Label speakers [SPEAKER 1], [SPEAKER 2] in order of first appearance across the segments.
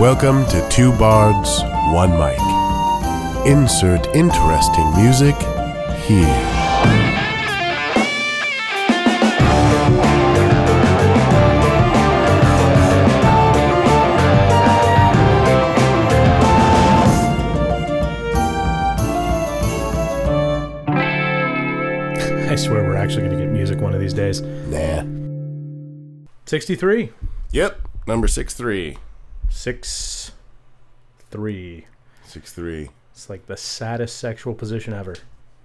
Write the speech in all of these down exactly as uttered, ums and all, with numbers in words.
[SPEAKER 1] Welcome to Two Bards, One Mic. Insert interesting music here.
[SPEAKER 2] I swear we're actually going to get music one of these days.
[SPEAKER 1] Nah.
[SPEAKER 2] sixty-three.
[SPEAKER 1] Yep, number six three.
[SPEAKER 2] Six, three.
[SPEAKER 1] Six three.
[SPEAKER 2] It's like the saddest sexual position ever.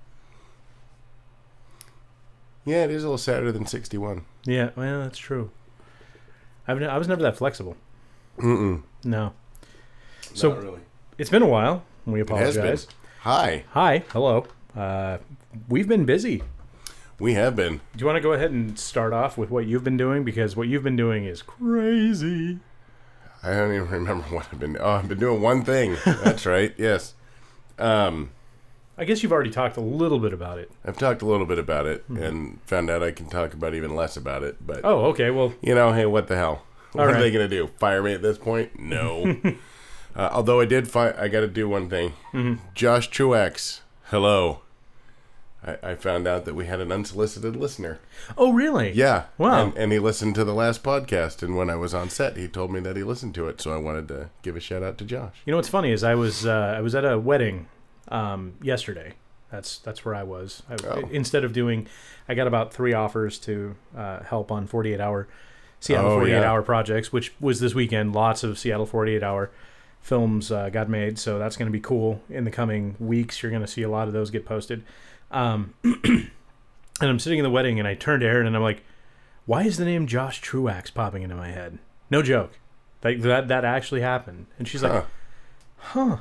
[SPEAKER 1] Yeah, it is a little sadder than sixty-one.
[SPEAKER 2] Yeah, well, that's true. I've, I was never that flexible.
[SPEAKER 1] Mm-mm.
[SPEAKER 2] No. So,
[SPEAKER 1] Not really.
[SPEAKER 2] It's been a while. We
[SPEAKER 1] It has
[SPEAKER 2] apologize.
[SPEAKER 1] been. Hi.
[SPEAKER 2] Hi. Hello. Uh, we've been busy.
[SPEAKER 1] We have been.
[SPEAKER 2] Do you want to go ahead and start off with what you've been doing? Because what you've been doing is crazy.
[SPEAKER 1] I don't even remember what I've been... Oh, I've been doing one thing. That's right, yes. Um,
[SPEAKER 2] I guess you've already talked a little bit about it.
[SPEAKER 1] I've talked a little bit about it
[SPEAKER 2] Hmm.
[SPEAKER 1] and found out I can talk about even less about it. But,
[SPEAKER 2] Oh, okay. Well,
[SPEAKER 1] you know, hey, what the hell? What
[SPEAKER 2] All
[SPEAKER 1] are
[SPEAKER 2] right.
[SPEAKER 1] they going to do? Fire me at this point? No. uh, although I did find... I got to do one thing.
[SPEAKER 2] Mhm.
[SPEAKER 1] Josh Truax, hello. I, I found out that we had an unsolicited listener.
[SPEAKER 2] oh, really?
[SPEAKER 1] Yeah.
[SPEAKER 2] Wow.
[SPEAKER 1] And, and he listened to the last podcast, and when I was on set, he told me that he listened to it, so I wanted to give a shout out to Josh.
[SPEAKER 2] You know what's funny is I was uh, I was at a wedding um, yesterday. That's that's where I was. I,
[SPEAKER 1] Oh.
[SPEAKER 2] Instead of doing, I got about three offers to uh, help on forty-eight hour Seattle
[SPEAKER 1] Oh,
[SPEAKER 2] forty-eight
[SPEAKER 1] yeah.
[SPEAKER 2] hour projects, which was this weekend. Lots of Seattle forty-eight hour films uh, got made, so that's going to be cool. In the coming weeks, you're going to see a lot of those get posted. Um, and I'm sitting in the wedding, and I turned to Erin, and I'm like, "Why is the name Josh Truax popping into my head?" No joke. Like that that actually happened. And she's like,
[SPEAKER 1] Huh.
[SPEAKER 2] huh.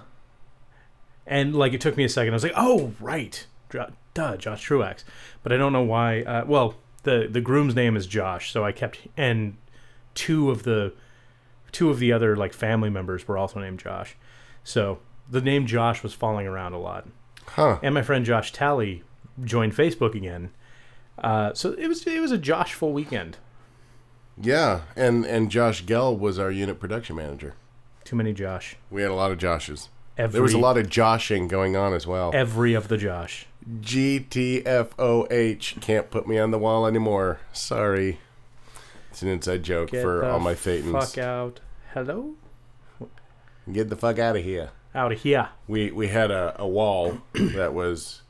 [SPEAKER 2] And like it took me a second. I was like, oh, right. Dr- Duh, Josh Truax. But I don't know why. Uh, well, the, the groom's name is Josh, so I kept... And two of the two of the other like family members were also named Josh. So the name Josh was falling around a lot.
[SPEAKER 1] Huh.
[SPEAKER 2] And my friend Josh Talley joined Facebook again. Uh, so it was it was a Josh-ful weekend.
[SPEAKER 1] Yeah, and, and Josh Gell was our unit production manager.
[SPEAKER 2] Too many Josh.
[SPEAKER 1] We had a lot of Joshes.
[SPEAKER 2] Every,
[SPEAKER 1] There was a lot of Joshing going on as well.
[SPEAKER 2] Every of the Josh.
[SPEAKER 1] G T F O H. Can't put me on the wall anymore. Sorry. It's an inside joke
[SPEAKER 2] Get
[SPEAKER 1] for
[SPEAKER 2] the
[SPEAKER 1] all my Thetans.
[SPEAKER 2] fuck out. Hello?
[SPEAKER 1] Get the fuck out of here.
[SPEAKER 2] Out of here.
[SPEAKER 1] We we had a, a wall that was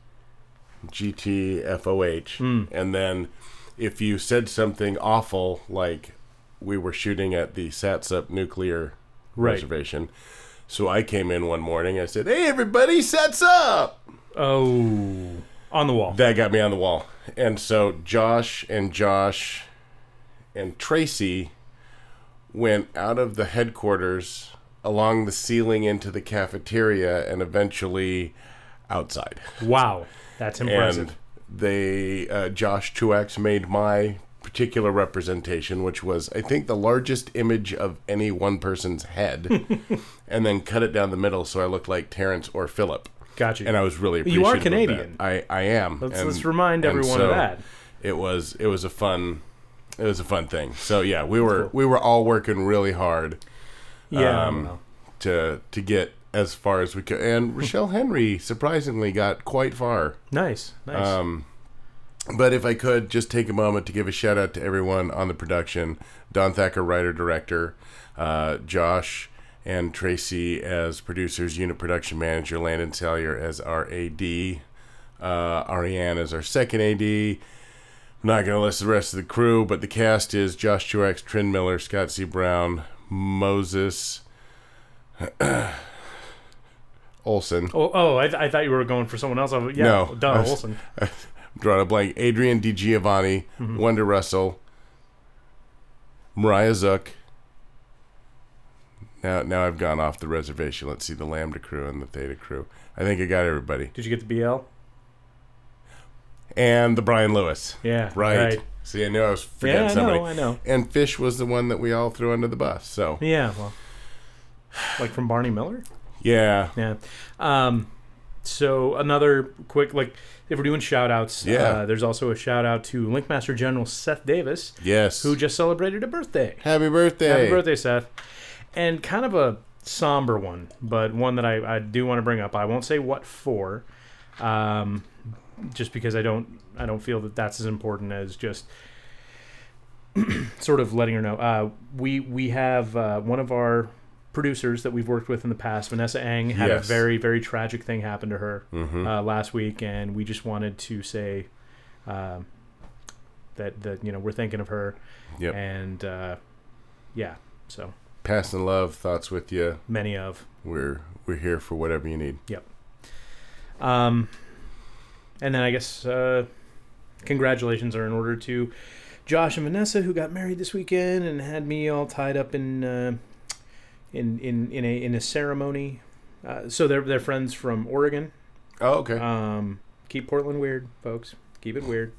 [SPEAKER 1] G T F O H,
[SPEAKER 2] Mm.
[SPEAKER 1] and then if you said something awful, like we were shooting at the Satsupp nuclear
[SPEAKER 2] Right.
[SPEAKER 1] reservation, so I came in one morning, I said, "Hey everybody, Satsupp!"
[SPEAKER 2] Oh. On the wall.
[SPEAKER 1] That got me on the wall. And so Josh and Josh and Tracy went out of the headquarters along the ceiling into the cafeteria and eventually outside.
[SPEAKER 2] Wow. That's impressive.
[SPEAKER 1] And they, uh, Josh Truax made my particular representation, which was, I think, the largest image of any one person's head, and then cut it down the middle so I looked like Terrence or Philip.
[SPEAKER 2] Got you.
[SPEAKER 1] And I was really
[SPEAKER 2] You
[SPEAKER 1] appreciative
[SPEAKER 2] are
[SPEAKER 1] of
[SPEAKER 2] Canadian.
[SPEAKER 1] that. I, I am.
[SPEAKER 2] Let's,
[SPEAKER 1] And-
[SPEAKER 2] let's remind
[SPEAKER 1] and
[SPEAKER 2] everyone
[SPEAKER 1] so
[SPEAKER 2] of that.
[SPEAKER 1] It was it was a fun it was a fun thing. So yeah, we were
[SPEAKER 2] Cool.
[SPEAKER 1] we were all working really hard
[SPEAKER 2] Yeah.
[SPEAKER 1] um,
[SPEAKER 2] well,
[SPEAKER 1] to to get as far as we could. And Rochelle Henry surprisingly got quite far.
[SPEAKER 2] nice. Nice.
[SPEAKER 1] Um, but if I could just take a moment to give a shout out to everyone on the production: Don Thacker, writer director, uh, Josh and Tracy as producers, unit production manager, Landon Salyer as our A D, uh, Ariane as our second A D. I'm not going to list the rest of the crew, but the cast is Josh Truax, Trin Miller, Scott C. Brown, Moses Olson.
[SPEAKER 2] oh, oh I, th- I thought you were going for someone else. I was- yeah.
[SPEAKER 1] No,
[SPEAKER 2] Duh,
[SPEAKER 1] I was-
[SPEAKER 2] Olsen.
[SPEAKER 1] I'm drawing a blank. Adrian DiGiovanni,
[SPEAKER 2] Mhm.
[SPEAKER 1] Wanda Russell, Mariah Zook. Now, now I've gone off the reservation. Let's see the Lambda crew and the Theta crew. I think I got everybody.
[SPEAKER 2] Did you get the B L?
[SPEAKER 1] And the Brian Lewis.
[SPEAKER 2] Yeah.
[SPEAKER 1] Right.
[SPEAKER 2] Right.
[SPEAKER 1] See, I knew I was forgetting
[SPEAKER 2] Yeah, I
[SPEAKER 1] somebody.
[SPEAKER 2] know. I know.
[SPEAKER 1] And Fish was the one that we all threw under the bus. So,
[SPEAKER 2] Yeah. Well, like from Barney Miller?
[SPEAKER 1] yeah.
[SPEAKER 2] Yeah. Um, so another quick, like, if we're doing shout outs,
[SPEAKER 1] Yeah.
[SPEAKER 2] uh, there's also a shout out to Linkmaster General Seth Davis,
[SPEAKER 1] Yes.
[SPEAKER 2] who just celebrated a birthday.
[SPEAKER 1] Happy birthday.
[SPEAKER 2] Happy birthday, Seth. And kind of a somber one, but one that I, I do want to bring up. I won't say what for, um, just because I don't I don't feel that that's as important as just sort of letting her know. Uh, we we have uh, one of our producers that we've worked with in the past, Vanessa Ang, had
[SPEAKER 1] Yes.
[SPEAKER 2] a very, very tragic thing happen to her
[SPEAKER 1] Mm-hmm.
[SPEAKER 2] uh, last week, and we just wanted to say um, that, that, you know, we're thinking of her.
[SPEAKER 1] Yep.
[SPEAKER 2] And, uh, yeah, so
[SPEAKER 1] Passing love, thoughts with you.
[SPEAKER 2] many of.
[SPEAKER 1] We're we're here for whatever you need.
[SPEAKER 2] Yep. Um, and then I guess uh, congratulations are in order to Josh and Vanessa, who got married this weekend and had me all tied up in uh, in in in a in a ceremony. Uh, so they're they're friends from Oregon.
[SPEAKER 1] Oh, okay.
[SPEAKER 2] Um, keep Portland weird, folks. Keep it weird.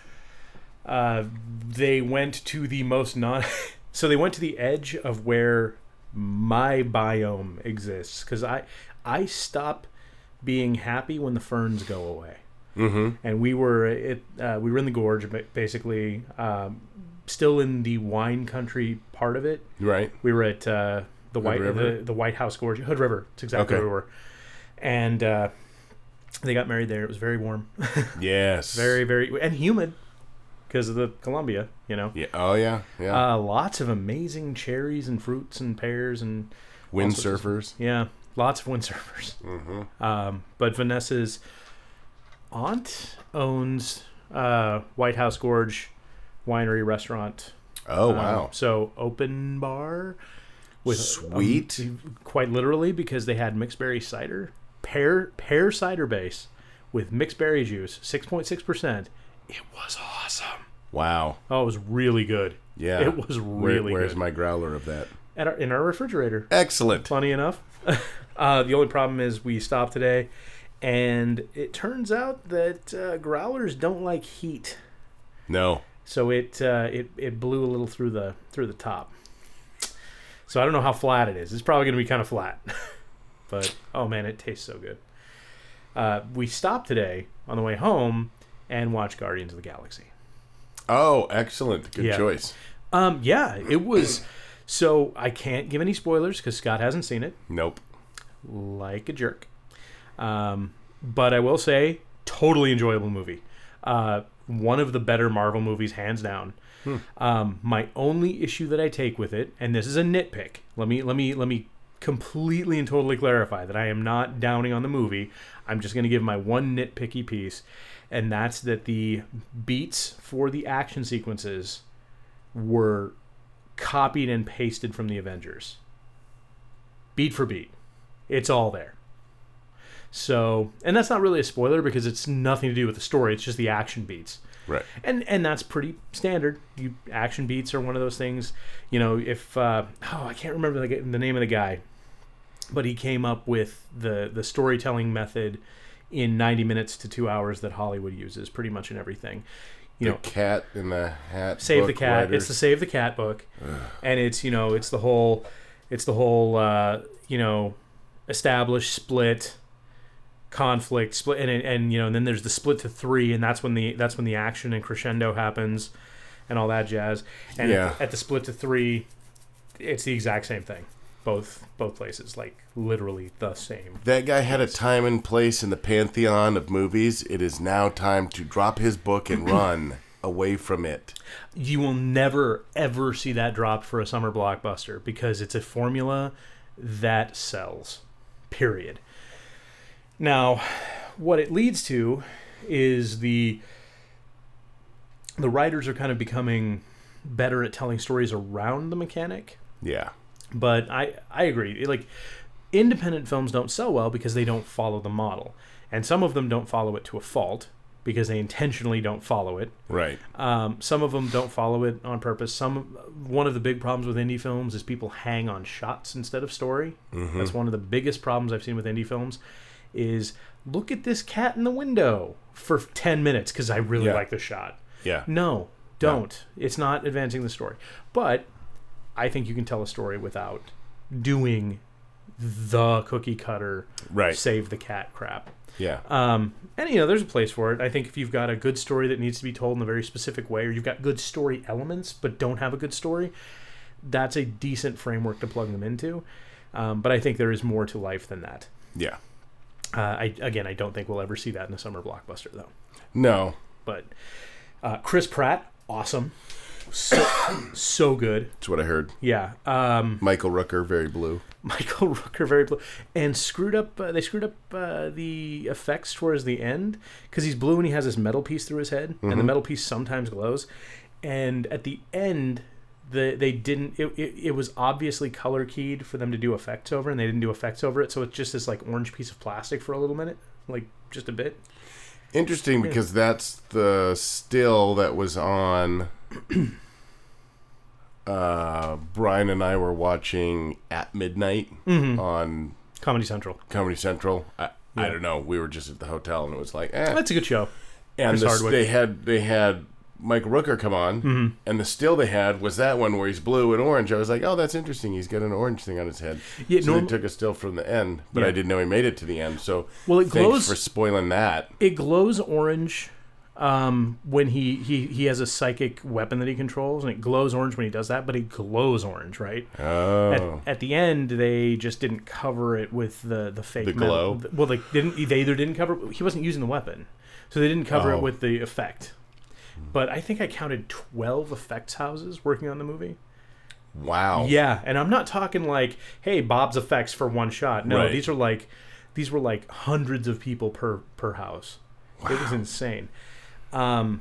[SPEAKER 2] Uh, they went to the most non. So they went to the edge of where my biome exists, because I I stop being happy when the ferns go away.
[SPEAKER 1] Mm-hmm.
[SPEAKER 2] And we were it uh, we were in the gorge, ba- basically, um, still in the wine country part of it.
[SPEAKER 1] Right.
[SPEAKER 2] We were at uh, the
[SPEAKER 1] Hood
[SPEAKER 2] White
[SPEAKER 1] River?
[SPEAKER 2] the, the White House Gorge, Hood River. It's exactly
[SPEAKER 1] Okay.
[SPEAKER 2] where we were. And uh, they got married there. It was very warm,
[SPEAKER 1] Yes.
[SPEAKER 2] very very and humid because of the Columbia. You know,
[SPEAKER 1] Yeah. Oh, yeah. Yeah.
[SPEAKER 2] uh, lots of amazing cherries and fruits and pears and all sorts of-
[SPEAKER 1] Windsurfers.
[SPEAKER 2] yeah, lots of windsurfers.
[SPEAKER 1] Mm-hmm.
[SPEAKER 2] Um, but Vanessa's aunt owns uh, White House Gorge Winery Restaurant.
[SPEAKER 1] Oh,
[SPEAKER 2] Um,
[SPEAKER 1] wow.
[SPEAKER 2] so open bar with
[SPEAKER 1] Sweet.
[SPEAKER 2] um, quite literally, because they had mixed berry cider, pear pear cider base with mixed berry juice, six point six percent. It was awesome.
[SPEAKER 1] Wow.
[SPEAKER 2] Oh, it was really good.
[SPEAKER 1] Yeah.
[SPEAKER 2] It was
[SPEAKER 1] Where-
[SPEAKER 2] really
[SPEAKER 1] where's
[SPEAKER 2] good.
[SPEAKER 1] my growler of that?
[SPEAKER 2] At our, in our refrigerator.
[SPEAKER 1] Excellent.
[SPEAKER 2] Funny enough. uh, the only problem is we stopped today, and it turns out that uh, growlers don't like heat,
[SPEAKER 1] No.
[SPEAKER 2] so it uh, it it blew a little through the through the top. So I don't know how flat it is. It's probably going to be kind of flat, but oh man, it tastes so good. Uh, we stopped today on the way home and watched Guardians of the Galaxy.
[SPEAKER 1] Oh, excellent. Good
[SPEAKER 2] Yeah.
[SPEAKER 1] choice.
[SPEAKER 2] Um, yeah, it was. So I can't give any spoilers because Scott hasn't seen it.
[SPEAKER 1] Nope.
[SPEAKER 2] Like a jerk. Um, but I will say, totally enjoyable movie. Uh, one of the better Marvel movies, hands down.
[SPEAKER 1] Hmm.
[SPEAKER 2] Um, my only issue that I take with it, and this is a nitpick. Let me let me let me completely and totally clarify that I am not downing on the movie. I'm just going to give my one nitpicky piece, and that's that the beats for the action sequences were copied and pasted from the Avengers. Beat for beat. It's all there. So, and that's not really a spoiler because it's nothing to do with the story. It's just the action beats.
[SPEAKER 1] Right.
[SPEAKER 2] And and that's pretty standard. You action beats are one of those things. You know, if uh, oh, I can't remember the, the name of the guy, but he came up with the the storytelling method in ninety minutes to two hours that Hollywood uses pretty much in everything. You
[SPEAKER 1] the
[SPEAKER 2] know,
[SPEAKER 1] Cat in the Hat.
[SPEAKER 2] Save the
[SPEAKER 1] book
[SPEAKER 2] Cat.
[SPEAKER 1] writers.
[SPEAKER 2] It's the Save the Cat book, and it's you know it's the whole, it's the whole uh, you know, establish, split, conflict, split, and and you know and then there's the split to three, and that's when the that's when the action and crescendo happens, and all that jazz. And
[SPEAKER 1] Yeah.
[SPEAKER 2] at, at the split to three, it's the exact same thing, both both places, like literally the same.
[SPEAKER 1] That guy had a time and place in the pantheon of movies. It is now time to drop his book and run away from it.
[SPEAKER 2] You will never ever see that dropped for a summer blockbuster because it's a formula that sells. Period. Now, what it leads to is the the writers are kind of becoming better at telling stories around the mechanic.
[SPEAKER 1] Yeah.
[SPEAKER 2] But I I agree. Like, independent films don't sell well because they don't follow the model, and some of them don't follow it to a fault because they intentionally don't follow it.
[SPEAKER 1] Right.
[SPEAKER 2] Um, some of them don't follow it on purpose. Some one of the big problems with indie films is people hang on shots instead of story.
[SPEAKER 1] Mm-hmm.
[SPEAKER 2] That's one of the biggest problems I've seen with indie films. Is look at this cat in the window for ten minutes because I really
[SPEAKER 1] Yeah.
[SPEAKER 2] like the shot.
[SPEAKER 1] Yeah.
[SPEAKER 2] No, don't. It's not advancing the story. But I think you can tell a story without doing the cookie cutter
[SPEAKER 1] Right.
[SPEAKER 2] save the cat crap.
[SPEAKER 1] Yeah.
[SPEAKER 2] Um, and, you know, there's a place for it. I think if you've got a good story that needs to be told in a very specific way, or you've got good story elements but don't have a good story, that's a decent framework to plug them into. Um, but I think there is more to life than that.
[SPEAKER 1] Yeah.
[SPEAKER 2] Uh, I again, I don't think we'll ever see that in a summer blockbuster, though.
[SPEAKER 1] No.
[SPEAKER 2] But uh, Chris Pratt, awesome, so so good.
[SPEAKER 1] That's what I heard.
[SPEAKER 2] Yeah. Um,
[SPEAKER 1] Michael Rooker, very blue.
[SPEAKER 2] Michael Rooker, very blue, and screwed up. Uh, they screwed up uh, the effects towards the end because he's blue and he has this metal piece through his head, mm-hmm. and the metal piece sometimes glows. And at the end, the they didn't. It, it, it was obviously color keyed for them to do effects over, and they didn't do effects over it. So it's just this like orange piece of plastic for a little minute, like just a bit.
[SPEAKER 1] Interesting, yeah. Because that's the still that was on. Uh, Brian and I were watching At Midnight mm-hmm. on
[SPEAKER 2] Comedy Central.
[SPEAKER 1] Comedy Central. I, yeah. I don't know. We were just at the hotel, and it was like, eh.
[SPEAKER 2] That's a good show.
[SPEAKER 1] And the, they had they had Michael Rooker come on, mm-hmm. and the still they had was that one where he's blue and orange. I was like, oh, that's interesting. He's got an orange thing on his head. Yeah, so norm- they took a still from the end, but yeah. I didn't know he made it to the end. So
[SPEAKER 2] well, it
[SPEAKER 1] thanks
[SPEAKER 2] glows,
[SPEAKER 1] for spoiling that.
[SPEAKER 2] It glows orange. Um, when he, he, he has a psychic weapon that he controls, and it glows orange when he does that, but it glows orange, right?
[SPEAKER 1] Oh.
[SPEAKER 2] At, at the end, they just didn't cover it with the, the fake
[SPEAKER 1] the glow.
[SPEAKER 2] Metal. Well, they didn't. They either didn't cover. He wasn't using the weapon, so they didn't cover
[SPEAKER 1] oh.
[SPEAKER 2] it with the effect. But I think I counted twelve effects houses working on the movie.
[SPEAKER 1] Wow.
[SPEAKER 2] Yeah, and I'm not talking like, hey, Bob's Effects for one shot. No,
[SPEAKER 1] right.
[SPEAKER 2] these are like, these were like hundreds of people per per house. Wow. It was insane. Um,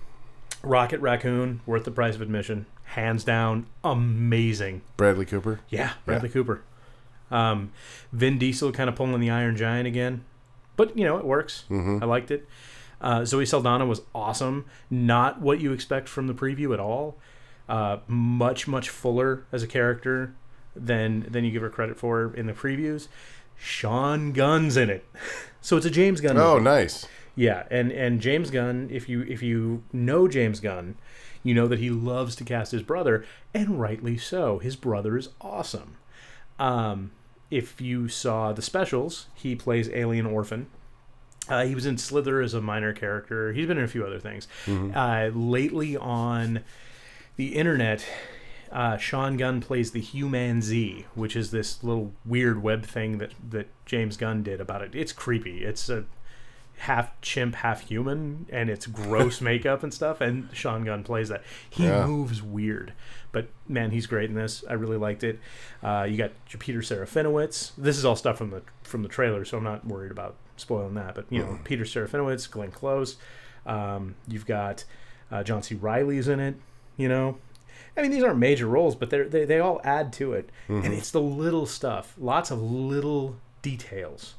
[SPEAKER 2] Rocket Raccoon, worth the price of admission, hands down, amazing.
[SPEAKER 1] Bradley Cooper.
[SPEAKER 2] Yeah, Bradley yeah. Cooper. Um, Vin Diesel kind of pulling the Iron Giant again, but you know it works.
[SPEAKER 1] Mm-hmm.
[SPEAKER 2] I liked it. Uh, Zoe Saldana was awesome. Not what you expect from the preview at all. Uh, much much fuller as a character than than you give her credit for in the previews. Sean Gunn's in it, so it's a James Gunn movie.
[SPEAKER 1] Oh, nice.
[SPEAKER 2] Yeah, and, and James Gunn, if you if you know James Gunn, you know that he loves to cast his brother, and rightly so. His brother is awesome. Um, if you saw the specials, he plays Alien Orphan. Uh, he was in Slither as a minor character. He's been in a few other things. Mm-hmm. Uh, lately on the internet, uh, Sean Gunn plays the Human Z, which is this little weird web thing that, that James Gunn did about it. It's creepy. It's a half chimp, half human, and it's gross makeup and stuff, and Sean Gunn plays that. He yeah. moves weird, but man, he's great in this. I really liked it. Uh, you got Peter Serafinowicz. This is all stuff from the from the trailer, so I'm not worried about spoiling that. But you know, mm. Peter Serafinowicz, Glenn Close. Um, you've got uh, John C. Reilly's in it. You know, I mean, these aren't major roles, but they they they all add to it, mm-hmm. and it's the little stuff, lots of little details.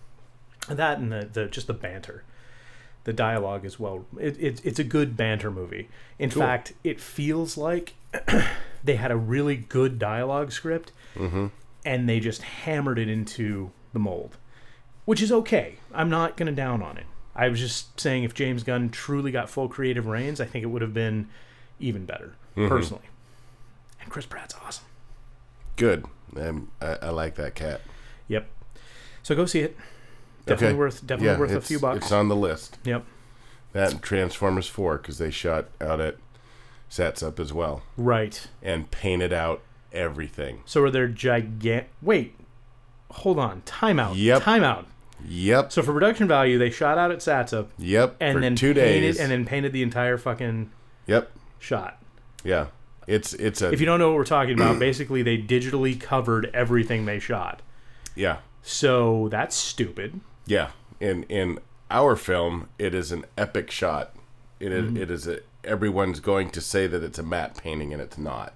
[SPEAKER 2] That and the, the just the banter, the dialogue as well. It, it it's a good banter movie. In cool. fact, it feels like they had a really good dialogue script,
[SPEAKER 1] mm-hmm.
[SPEAKER 2] and they just hammered it into the mold, which is okay. I'm not going to down on it. I was just saying if James Gunn truly got full creative reins, I think it would have been even better, mm-hmm. personally. And Chris Pratt's awesome.
[SPEAKER 1] Good. Um, I, I like that cat.
[SPEAKER 2] Yep. So go see it. Definitely
[SPEAKER 1] okay.
[SPEAKER 2] worth definitely
[SPEAKER 1] yeah,
[SPEAKER 2] worth a few bucks.
[SPEAKER 1] It's on the list.
[SPEAKER 2] Yep.
[SPEAKER 1] That and Transformers four, because they shot out at Satsup's as well.
[SPEAKER 2] Right.
[SPEAKER 1] And painted out everything.
[SPEAKER 2] So are there gigantic... Wait. Hold on. Time out.
[SPEAKER 1] Yep.
[SPEAKER 2] Time out.
[SPEAKER 1] Yep.
[SPEAKER 2] So for production value, they shot out at Satsup.
[SPEAKER 1] Yep.
[SPEAKER 2] And
[SPEAKER 1] for
[SPEAKER 2] then
[SPEAKER 1] two
[SPEAKER 2] painted,
[SPEAKER 1] days.
[SPEAKER 2] And then painted the entire fucking...
[SPEAKER 1] Yep.
[SPEAKER 2] Shot.
[SPEAKER 1] Yeah. It's it's a...
[SPEAKER 2] If you don't know what we're talking about, basically they digitally covered everything they shot.
[SPEAKER 1] Yeah.
[SPEAKER 2] So that's stupid.
[SPEAKER 1] Yeah. In in our film, it is an epic shot. It is,
[SPEAKER 2] Mm-hmm.
[SPEAKER 1] it is a, everyone's going to say that it's a matte painting, and it's not.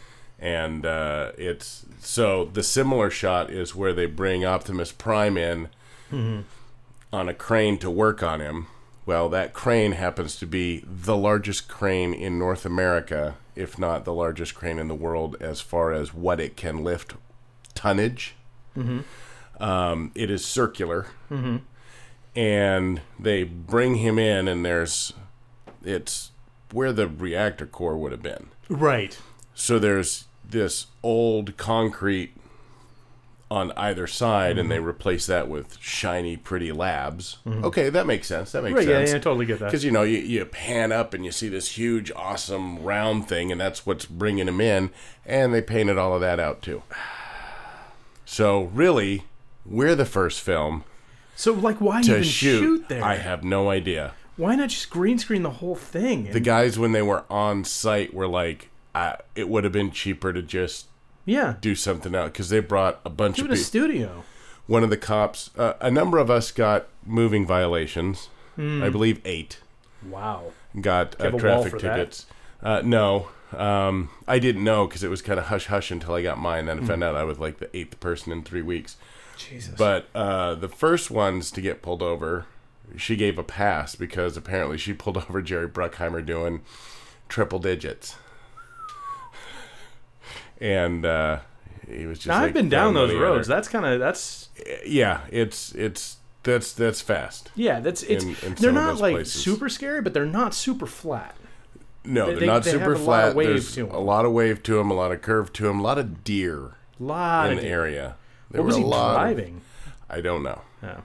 [SPEAKER 1] And uh, it's so the similar shot is where they bring Optimus Prime in
[SPEAKER 2] mm-hmm.
[SPEAKER 1] on a crane to work on him. Well, that crane happens to be the largest crane in North America, if not the largest crane in the world, as far as what it can lift tonnage.
[SPEAKER 2] Mm-hmm.
[SPEAKER 1] Um, it is circular.
[SPEAKER 2] Mm-hmm.
[SPEAKER 1] And they bring him in, and there's it's where the reactor core would have been.
[SPEAKER 2] Right.
[SPEAKER 1] So there's this old concrete on either side, mm-hmm. and they replace that with shiny, pretty labs. Mm-hmm. Okay, that makes sense. That makes
[SPEAKER 2] right,
[SPEAKER 1] sense.
[SPEAKER 2] Yeah, yeah, I totally get that.
[SPEAKER 1] Because, you know, you, you pan up and you see this huge, awesome round thing, and that's what's bringing him in, and they painted all of that out, too. So really, we're the first film
[SPEAKER 2] So, like, why
[SPEAKER 1] to
[SPEAKER 2] even
[SPEAKER 1] shoot.
[SPEAKER 2] shoot there?
[SPEAKER 1] I have no idea.
[SPEAKER 2] Why not just green screen the whole thing? And,
[SPEAKER 1] The guys, when they were on site, were like, uh, it would have been cheaper to just
[SPEAKER 2] yeah,
[SPEAKER 1] do something else, because they brought a bunch
[SPEAKER 2] do
[SPEAKER 1] of
[SPEAKER 2] it a
[SPEAKER 1] people.
[SPEAKER 2] studio.
[SPEAKER 1] One of the cops, uh, a number of us got moving violations.
[SPEAKER 2] Hmm.
[SPEAKER 1] I believe eight
[SPEAKER 2] Wow.
[SPEAKER 1] got
[SPEAKER 2] Do you
[SPEAKER 1] uh,
[SPEAKER 2] have a wall
[SPEAKER 1] traffic
[SPEAKER 2] for that?
[SPEAKER 1] tickets. Uh, no, um, I didn't know because it was kind of hush hush until I got mine. Then I found out I was like the eighth person in three weeks.
[SPEAKER 2] Jesus.
[SPEAKER 1] But uh, the first ones to get pulled over, she gave a pass because apparently she pulled over Jerry Bruckheimer doing triple digits. And uh, he was just
[SPEAKER 2] now,
[SPEAKER 1] like,
[SPEAKER 2] I've been down
[SPEAKER 1] throwing
[SPEAKER 2] those
[SPEAKER 1] money at
[SPEAKER 2] roads.
[SPEAKER 1] her.
[SPEAKER 2] That's kind of that's
[SPEAKER 1] Yeah, it's it's that's that's fast.
[SPEAKER 2] yeah. That's it's.
[SPEAKER 1] In- in
[SPEAKER 2] they're
[SPEAKER 1] some of
[SPEAKER 2] not
[SPEAKER 1] those
[SPEAKER 2] like
[SPEAKER 1] places.
[SPEAKER 2] super scary, but they're not super flat.
[SPEAKER 1] No,
[SPEAKER 2] They-
[SPEAKER 1] they're
[SPEAKER 2] they-
[SPEAKER 1] not
[SPEAKER 2] they have
[SPEAKER 1] super
[SPEAKER 2] a lot of
[SPEAKER 1] flat.
[SPEAKER 2] wave
[SPEAKER 1] There's
[SPEAKER 2] to 'em.
[SPEAKER 1] a lot of wave to them, a lot of curve to them, a lot of deer
[SPEAKER 2] Lot
[SPEAKER 1] in
[SPEAKER 2] of
[SPEAKER 1] the
[SPEAKER 2] deer.
[SPEAKER 1] area. There
[SPEAKER 2] What was
[SPEAKER 1] were
[SPEAKER 2] he
[SPEAKER 1] a lot of-
[SPEAKER 2] driving?
[SPEAKER 1] I don't know.
[SPEAKER 2] Oh.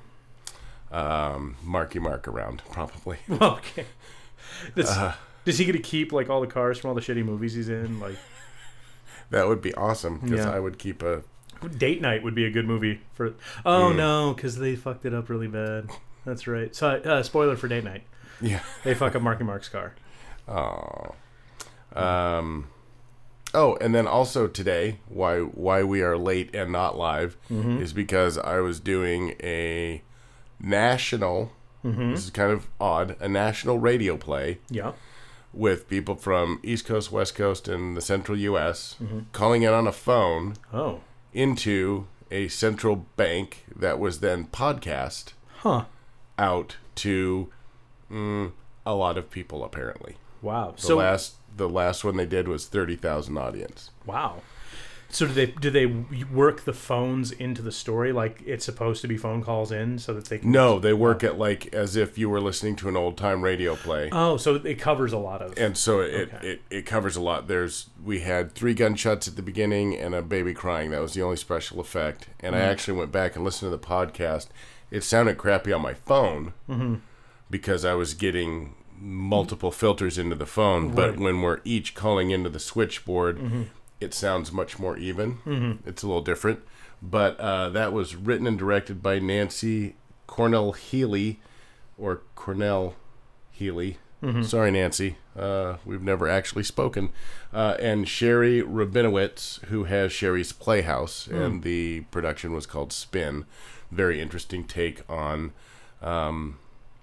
[SPEAKER 1] Um, Marky Mark around, probably.
[SPEAKER 2] Okay. Does,
[SPEAKER 1] Uh,
[SPEAKER 2] does he get to keep like all the cars from all the shitty movies he's in? Like
[SPEAKER 1] That would be awesome because
[SPEAKER 2] Yeah.
[SPEAKER 1] I would keep a.
[SPEAKER 2] Date Night would be a good movie for. Oh
[SPEAKER 1] Mm.
[SPEAKER 2] no, because they fucked it up really bad. That's right. So uh, spoiler for Date Night.
[SPEAKER 1] Yeah.
[SPEAKER 2] They fuck up Marky Mark's car.
[SPEAKER 1] Oh. Um. Oh, and then also today, why why we are late and not live
[SPEAKER 2] Mm-hmm.
[SPEAKER 1] is because I was doing a national.
[SPEAKER 2] Mm-hmm.
[SPEAKER 1] This is kind of odd. A national radio play
[SPEAKER 2] Yeah.
[SPEAKER 1] with people from East Coast, West Coast, and the Central U S
[SPEAKER 2] Mm-hmm.
[SPEAKER 1] calling in on a phone
[SPEAKER 2] Oh.
[SPEAKER 1] into a central bank that was then podcast
[SPEAKER 2] Huh.
[SPEAKER 1] out to mm, a lot of people. Apparently,
[SPEAKER 2] Wow.
[SPEAKER 1] the
[SPEAKER 2] So
[SPEAKER 1] last the last one they did was thirty thousand audience.
[SPEAKER 2] wow. So do they do they work the phones into the story like it's supposed to be phone calls in so that they can
[SPEAKER 1] No, they work it like as if you were listening to an old time radio play.
[SPEAKER 2] Oh, so it covers a lot of
[SPEAKER 1] And so it,
[SPEAKER 2] Okay.
[SPEAKER 1] it, it covers a lot. There's we had three gunshots at the beginning and a baby crying. That was the only special effect. And I actually went back and listened to the podcast. It sounded crappy on my phone
[SPEAKER 2] Mm-hmm.
[SPEAKER 1] because I was getting multiple filters into the phone. But
[SPEAKER 2] Right.
[SPEAKER 1] when we're each calling into the switchboard,
[SPEAKER 2] Mm-hmm.
[SPEAKER 1] it sounds much more even. Mm-hmm. It's a little different. But uh, that was written and directed by Nancy Cornell Healy, or Cornell Healy.
[SPEAKER 2] Mm-hmm.
[SPEAKER 1] Sorry, Nancy. Uh, we've never actually spoken. Uh, and Sherry Rabinowitz, who has Sherry's Playhouse,
[SPEAKER 2] Mm.
[SPEAKER 1] and the production was called Spin. Very interesting take on um,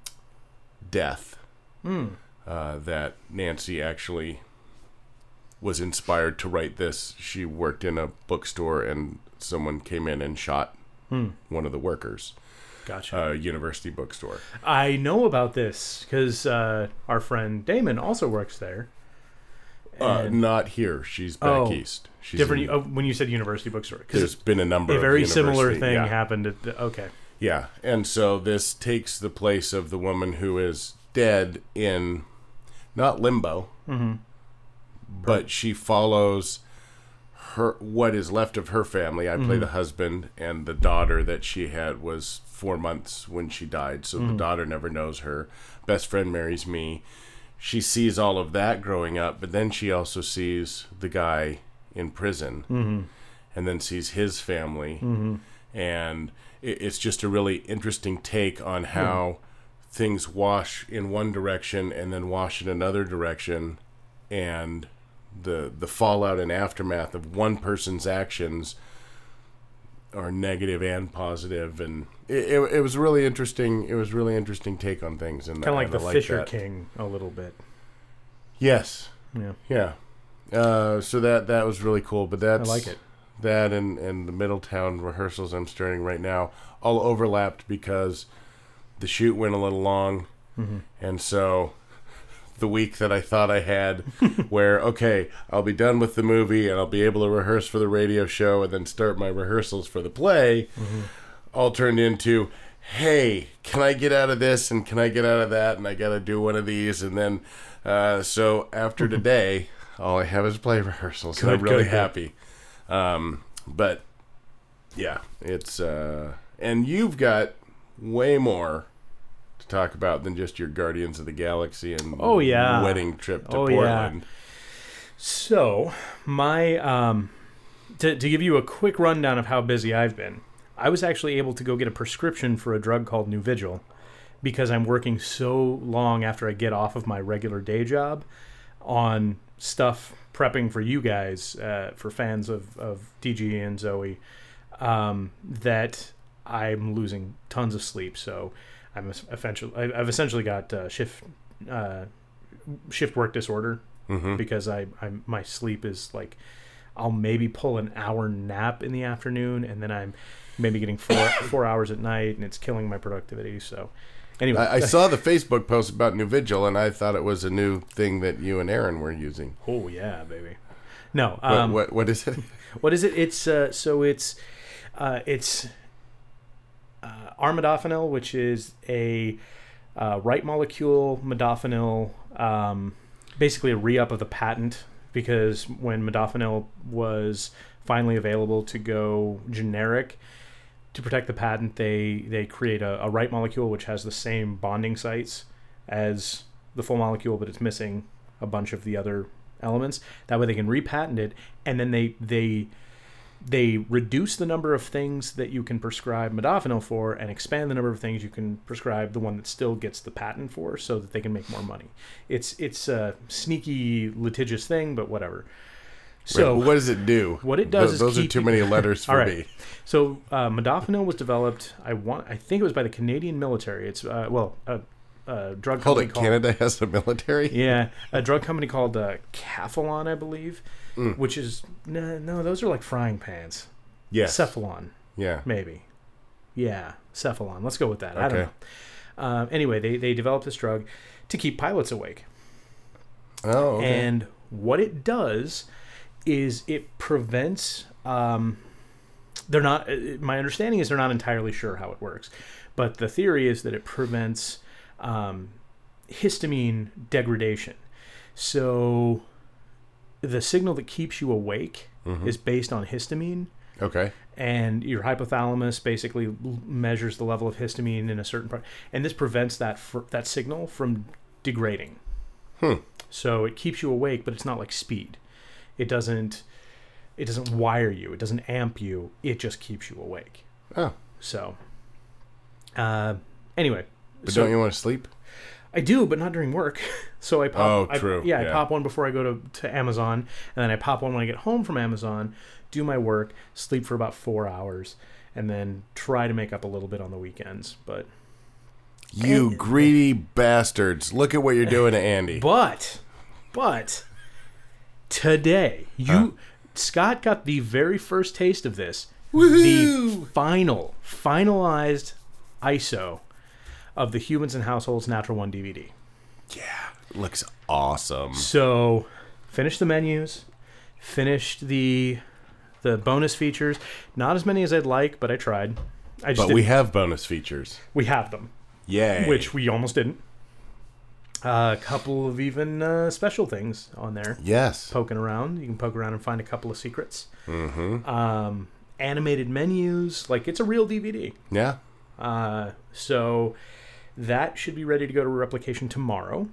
[SPEAKER 1] death.
[SPEAKER 2] Mm.
[SPEAKER 1] Uh, that Nancy actually was inspired to write this. She worked in a bookstore, and someone came in and shot
[SPEAKER 2] Hmm.
[SPEAKER 1] one of the workers.
[SPEAKER 2] Gotcha.
[SPEAKER 1] Uh, university bookstore.
[SPEAKER 2] I know about this because uh, our friend Damon also works there.
[SPEAKER 1] Uh,
[SPEAKER 2] And
[SPEAKER 1] not here. She's back
[SPEAKER 2] Oh,
[SPEAKER 1] east. She's
[SPEAKER 2] different
[SPEAKER 1] in-
[SPEAKER 2] oh, when you said university bookstore
[SPEAKER 1] there's
[SPEAKER 2] because
[SPEAKER 1] been a number
[SPEAKER 2] a
[SPEAKER 1] of
[SPEAKER 2] very similar
[SPEAKER 1] university-
[SPEAKER 2] thing
[SPEAKER 1] yeah.
[SPEAKER 2] happened at the, okay.
[SPEAKER 1] Yeah, and so this takes the place of the woman who is dead in not limbo,
[SPEAKER 2] Mm-hmm.
[SPEAKER 1] but she follows her what is left of her family. I play
[SPEAKER 2] Mhm.
[SPEAKER 1] the husband, and the daughter that she had was four months when she died, so
[SPEAKER 2] Mhm.
[SPEAKER 1] the daughter never knows her. Best friend marries me. She sees all of that growing up, but then she also sees the guy in prison,
[SPEAKER 2] Mm-hmm.
[SPEAKER 1] and then sees his family,
[SPEAKER 2] Mm-hmm.
[SPEAKER 1] and it, it's just a really interesting take on how things wash in one direction and then wash in another direction, and the the fallout and aftermath of one person's actions are negative and positive, and it, it, it was really interesting. It was really interesting take on things, and
[SPEAKER 2] Kind of like
[SPEAKER 1] and I
[SPEAKER 2] the
[SPEAKER 1] like
[SPEAKER 2] Fisher
[SPEAKER 1] that.
[SPEAKER 2] King a little bit.
[SPEAKER 1] Yes,
[SPEAKER 2] Yeah,
[SPEAKER 1] yeah. Uh, so that that was really cool. But
[SPEAKER 2] I
[SPEAKER 1] that's
[SPEAKER 2] like it.
[SPEAKER 1] that and and the Middletown rehearsals I'm starting right now all overlapped because the shoot went a little long,
[SPEAKER 2] Mm-hmm.
[SPEAKER 1] and so the week that I thought I had where okay I'll be done with the movie and I'll be able to rehearse for the radio show and then start my rehearsals for the play,
[SPEAKER 2] Mm-hmm.
[SPEAKER 1] all turned into hey, can I get out of this and can I get out of that, and I gotta do one of these, and then uh, so after today all I have is play rehearsals, and
[SPEAKER 2] Good,
[SPEAKER 1] I'm really
[SPEAKER 2] good, good.
[SPEAKER 1] happy. Um, but yeah, it's uh, and you've got way more to talk about than just your Guardians of the Galaxy and
[SPEAKER 2] Oh, yeah.
[SPEAKER 1] wedding trip to
[SPEAKER 2] Oh, yeah.
[SPEAKER 1] Portland.
[SPEAKER 2] So my um, to, to give you a quick rundown of how busy I've been, I was actually able to go get a prescription for a drug called Nuvigil because I'm working so long after I get off of my regular day job on stuff prepping for you guys, uh, for fans of, of D G and Zoe, um, that I'm losing tons of sleep. So I'm essentially, I've essentially got uh, shift uh, shift work disorder mm-hmm. because I I'm, my sleep is like, I'll maybe pull an hour nap in the afternoon, and then I'm maybe getting four four hours at night, and it's killing my productivity. So anyway,
[SPEAKER 1] I, I saw the Facebook post about Nuvigil, and I thought it was a new thing that you and Aaron were using.
[SPEAKER 2] Oh yeah, baby. No,
[SPEAKER 1] what,
[SPEAKER 2] um,
[SPEAKER 1] what what is it?
[SPEAKER 2] What is it? It's uh, so it's uh, it's uh, armodafinil, which is a uh, right molecule modafinil, um, basically a re-up of the patent. Because when modafinil was finally available to go generic, to protect the patent, they, they create a, a right molecule which has the same bonding sites as the full molecule, but it's missing a bunch of the other elements. That way they can repatent it, and then they they they reduce the number of things that you can prescribe modafinil for and expand the number of things you can prescribe the one that still gets the patent for, so that they can make more money. It's it's a sneaky litigious thing, but whatever. So
[SPEAKER 1] Wait, what does it do?
[SPEAKER 2] What it does
[SPEAKER 1] Th-
[SPEAKER 2] is
[SPEAKER 1] those
[SPEAKER 2] keep
[SPEAKER 1] are too
[SPEAKER 2] you...
[SPEAKER 1] many letters for
[SPEAKER 2] All right.
[SPEAKER 1] me.
[SPEAKER 2] So uh, modafinil was developed. I want. I think it was by the Canadian military. It's uh, well, a, a drug
[SPEAKER 1] Hold
[SPEAKER 2] company
[SPEAKER 1] it,
[SPEAKER 2] called
[SPEAKER 1] Canada has a military?
[SPEAKER 2] Yeah, a drug company called uh, Cathalon, I believe,
[SPEAKER 1] mm.
[SPEAKER 2] which is no, no, those are like frying pans.
[SPEAKER 1] Yes.
[SPEAKER 2] Cephalon.
[SPEAKER 1] Yeah.
[SPEAKER 2] Maybe. Yeah, Cephalon. Let's go with that.
[SPEAKER 1] Okay.
[SPEAKER 2] I don't know. Uh, anyway, they they developed this drug to keep pilots awake.
[SPEAKER 1] Oh. Okay.
[SPEAKER 2] And what it does is it prevents. Um, they're not. My understanding is they're not entirely sure how it works, but the theory is that it prevents um, histamine degradation. So the signal that keeps you awake mm-hmm. is based on histamine.
[SPEAKER 1] Okay.
[SPEAKER 2] And your hypothalamus basically measures the level of histamine in a certain part, and this prevents that fr- that signal from degrading.
[SPEAKER 1] Hmm.
[SPEAKER 2] So it keeps you awake, but it's not like speed. It doesn't. It doesn't wire you. It doesn't amp you. It just keeps you awake.
[SPEAKER 1] Oh.
[SPEAKER 2] So. Uh, anyway.
[SPEAKER 1] But
[SPEAKER 2] so
[SPEAKER 1] don't you want to sleep?
[SPEAKER 2] I do, but not during work. So I pop.
[SPEAKER 1] Oh, true.
[SPEAKER 2] I, yeah,
[SPEAKER 1] yeah,
[SPEAKER 2] I pop one before I go to, to Amazon, and then I pop one when I get home from Amazon, do my work, sleep for about four hours, and then try to make up a little bit on the weekends. But
[SPEAKER 1] you
[SPEAKER 2] and,
[SPEAKER 1] greedy bastards! Look at what you're doing to Andy.
[SPEAKER 2] But, but today you huh? Scott got the very first taste of this.
[SPEAKER 1] Woohoo!
[SPEAKER 2] The final, finalized I S O of the Humans and Households Natural One D V D.
[SPEAKER 1] Yeah, it looks awesome.
[SPEAKER 2] So, finished the menus, finished the the bonus features. Not as many as I'd like, but I tried. I just
[SPEAKER 1] but we have bonus features.
[SPEAKER 2] We have them.
[SPEAKER 1] Yay.
[SPEAKER 2] Which we almost didn't. Uh, a couple of even uh, special things on there.
[SPEAKER 1] Yes.
[SPEAKER 2] Poking around. You can poke around and find a couple of secrets.
[SPEAKER 1] Mm-hmm.
[SPEAKER 2] Um, animated menus. Like, it's a real D V D.
[SPEAKER 1] Yeah.
[SPEAKER 2] Uh, so... That should be ready to go to replication tomorrow.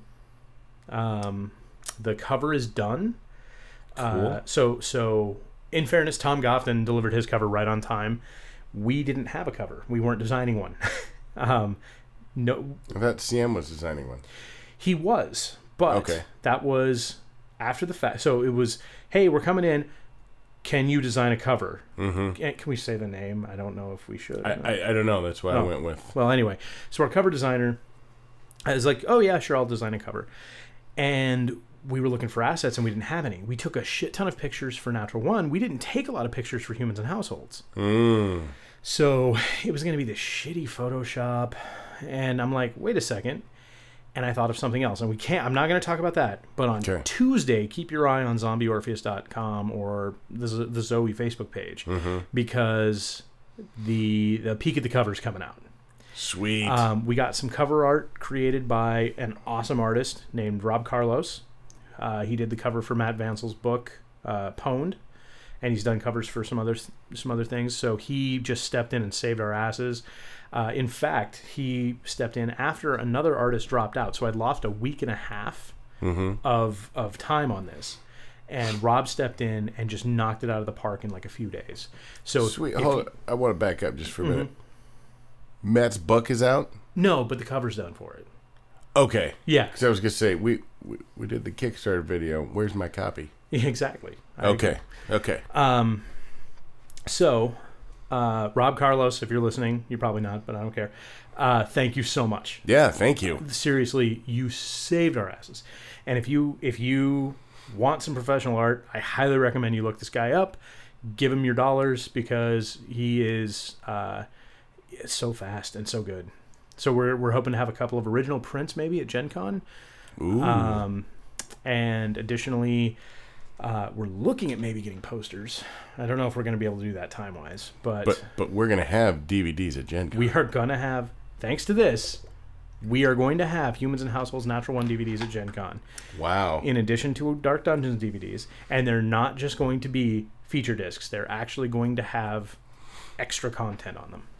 [SPEAKER 2] Um, the cover is done.
[SPEAKER 1] Cool.
[SPEAKER 2] Uh, so, so in fairness, Tom Goffin delivered his cover right on time. We didn't have a cover. We weren't designing one. um, no,
[SPEAKER 1] I thought C M was designing one.
[SPEAKER 2] He was, but
[SPEAKER 1] okay.
[SPEAKER 2] that was after the fact. So it was, hey, we're coming in. Can you design a cover?
[SPEAKER 1] Mm-hmm.
[SPEAKER 2] Can, can we say the name? I don't know if we should.
[SPEAKER 1] I, I, I don't know. That's why
[SPEAKER 2] oh.
[SPEAKER 1] I went with.
[SPEAKER 2] Well, anyway, so our cover designer is like, oh, yeah, sure, I'll design a cover. And we were looking for assets, and we didn't have any. We took a shit ton of pictures for Natural One. We didn't take a lot of pictures for Humans and Households.
[SPEAKER 1] Mm.
[SPEAKER 2] So it was going to be this shitty Photoshop. And I'm like, wait a second. And I thought of something else, and we can't. I'm not going to talk about that. But on
[SPEAKER 1] okay.
[SPEAKER 2] Tuesday, keep your eye on zombie orpheus dot com or the, the Zoe Facebook page
[SPEAKER 1] mm-hmm.
[SPEAKER 2] because the the peek at the cover is coming out.
[SPEAKER 1] Sweet.
[SPEAKER 2] Um, we got some cover art created by an awesome artist named Rob Carlos. Uh, he did the cover for Matt Vansel's book uh, Pwned, and he's done covers for some other some other things. So he just stepped in and saved our asses. Uh, in fact, he stepped in after another artist dropped out. So I'd lost a week and a half
[SPEAKER 1] mm-hmm.
[SPEAKER 2] of of time on this. and Rob stepped in and just knocked it out of the park in like a few days. So
[SPEAKER 1] Sweet.
[SPEAKER 2] if
[SPEAKER 1] Hold
[SPEAKER 2] you-
[SPEAKER 1] on. I want to back up just for a
[SPEAKER 2] Mhm.
[SPEAKER 1] minute. Matt's book is out?
[SPEAKER 2] no, but the cover's done for it.
[SPEAKER 1] Okay.
[SPEAKER 2] Yeah,
[SPEAKER 1] Because I was going to say, we, we we did the Kickstarter video. Where's my copy?
[SPEAKER 2] exactly. I
[SPEAKER 1] Okay. Okay.
[SPEAKER 2] Um, so, uh, Rob Carlos, if you're listening, you're probably not, but I don't care. Uh, thank you so much.
[SPEAKER 1] Yeah, thank you.
[SPEAKER 2] Seriously, you saved our asses. And if you if you want some professional art, I highly recommend you look this guy up. Give him your dollars because he is uh, so fast and so good. So we're we're hoping to have a couple of original prints maybe at Gen Con.
[SPEAKER 1] Ooh.
[SPEAKER 2] Um, and additionally, uh, we're looking at maybe getting posters. I don't know if we're going to be able to do that time wise, but,
[SPEAKER 1] but but we're going to have D V Ds at Gen Con.
[SPEAKER 2] we are going to have, thanks to this, we are going to have Humans and Households Natural One D V Ds at Gen Con.
[SPEAKER 1] Wow.
[SPEAKER 2] In addition to Dark Dungeons D V Ds. And they're not just going to be feature discs. They're actually going to have extra content on them.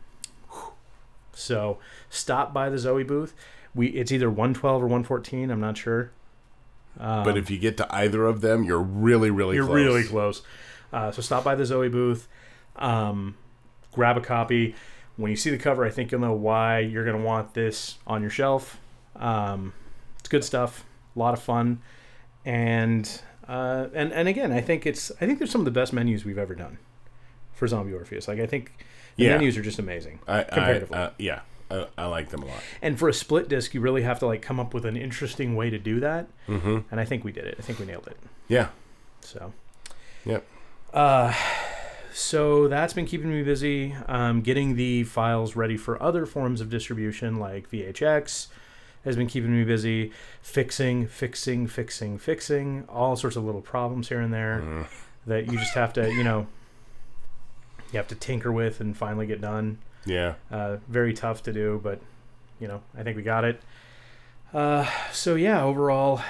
[SPEAKER 2] So stop by the Zoe booth. We It's either one twelve or one fourteen. I'm not sure. Um,
[SPEAKER 1] but if you get to either of them, you're really, really
[SPEAKER 2] you're
[SPEAKER 1] close.
[SPEAKER 2] really close. Uh, so stop by the Zoe booth. Um, grab a copy. When you see the cover, I think you'll know why you're going to want this on your shelf. Um, it's good stuff. A lot of fun. And uh, and and again, I think it's I think they're some of the best menus we've ever done for Zombie Orpheus. Like I think the
[SPEAKER 1] Yeah.
[SPEAKER 2] menus are just amazing
[SPEAKER 1] I,
[SPEAKER 2] comparatively.
[SPEAKER 1] I, uh, yeah, I, I like them a lot.
[SPEAKER 2] And for a split disc, you really have to like come up with an interesting way to do that.
[SPEAKER 1] Mm-hmm.
[SPEAKER 2] And I think we did it. I think we nailed it.
[SPEAKER 1] Yeah.
[SPEAKER 2] So.
[SPEAKER 1] Yep.
[SPEAKER 2] Uh, so that's been keeping me busy. Um, getting the files ready for other forms of distribution like V H X has been keeping me busy. Fixing, fixing, fixing, fixing. All sorts of little problems here and there
[SPEAKER 1] Mm.
[SPEAKER 2] that you just have to, you know, you have to tinker with and finally get done.
[SPEAKER 1] Yeah.
[SPEAKER 2] Uh, very tough to do, but, you know, I think we got it. Uh, so, yeah, overall,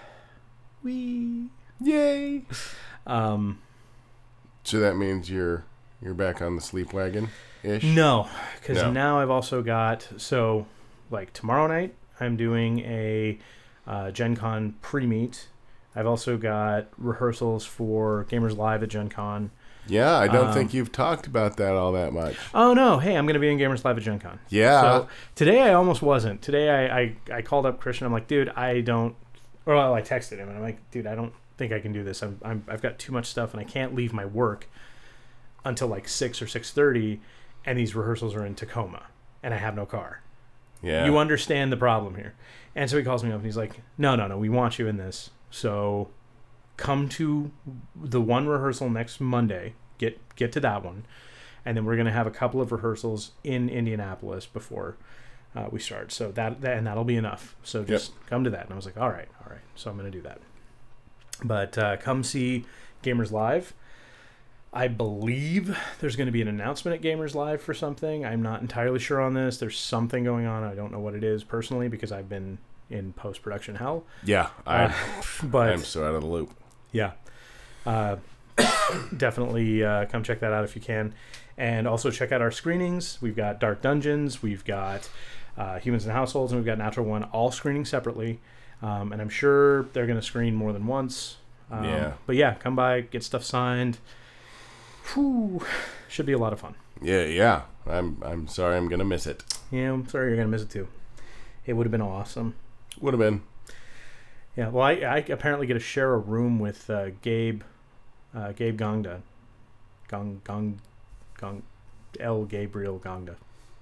[SPEAKER 2] we...
[SPEAKER 1] Yay.
[SPEAKER 2] Um...
[SPEAKER 1] So that means you're you're back on the sleep wagon ish?
[SPEAKER 2] No, because
[SPEAKER 1] No.
[SPEAKER 2] now I've also got, so like tomorrow night I'm doing a uh, Gen Con pre-meet. I've also got rehearsals for Gamers Live at Gen Con.
[SPEAKER 1] Yeah, I don't
[SPEAKER 2] Um,
[SPEAKER 1] think you've talked about that all that much.
[SPEAKER 2] Oh no, hey, I'm going to be in Gamers Live at Gen Con.
[SPEAKER 1] Yeah.
[SPEAKER 2] So today I almost wasn't. Today I, I, I called up Christian. I'm like, dude, I don't, or well, I texted him and I'm like, dude, I don't think I can do this. I'm, I'm I've got too much stuff and I can't leave my work until like six or six thirty, and these rehearsals are in Tacoma, and I have no car.
[SPEAKER 1] yeah.
[SPEAKER 2] You understand the problem here. And so he calls me up and he's like, no, no, no, we want you in this. So come to the one rehearsal next Monday. Get get to that one. And then we're going to have a couple of rehearsals in Indianapolis before uh, we start. So that, that and that'll be enough. So just come to that. And I was like, all right, all right. So I'm going to do that. But uh, come see Gamers Live. I believe there's going to be an announcement at Gamers Live for something. I'm not entirely sure on this. There's something going on. I don't know what it is personally because I've been in post-production hell.
[SPEAKER 1] yeah. I,
[SPEAKER 2] Uh, but
[SPEAKER 1] I'm so out of the loop.
[SPEAKER 2] yeah, uh, definitely uh, come check that out if you can. And also check out our screenings. We've got Dark Dungeons. We've got uh, Humans and Households. And we've got Natural One, all screening separately. Um, and I'm sure they're going to screen more than once. Um,
[SPEAKER 1] Yeah.
[SPEAKER 2] But yeah, come by, get stuff signed. Whew. Should be a lot of fun.
[SPEAKER 1] Yeah, yeah. I'm I'm sorry I'm gonna miss it.
[SPEAKER 2] Yeah, I'm sorry you're going to miss it too. It would have been awesome.
[SPEAKER 1] Would have been.
[SPEAKER 2] Yeah, well, I, I apparently get to share a room with uh, Gabe, uh, Gabe Gongda. Gong, Gong, Gong, L. Gabriel Gongda.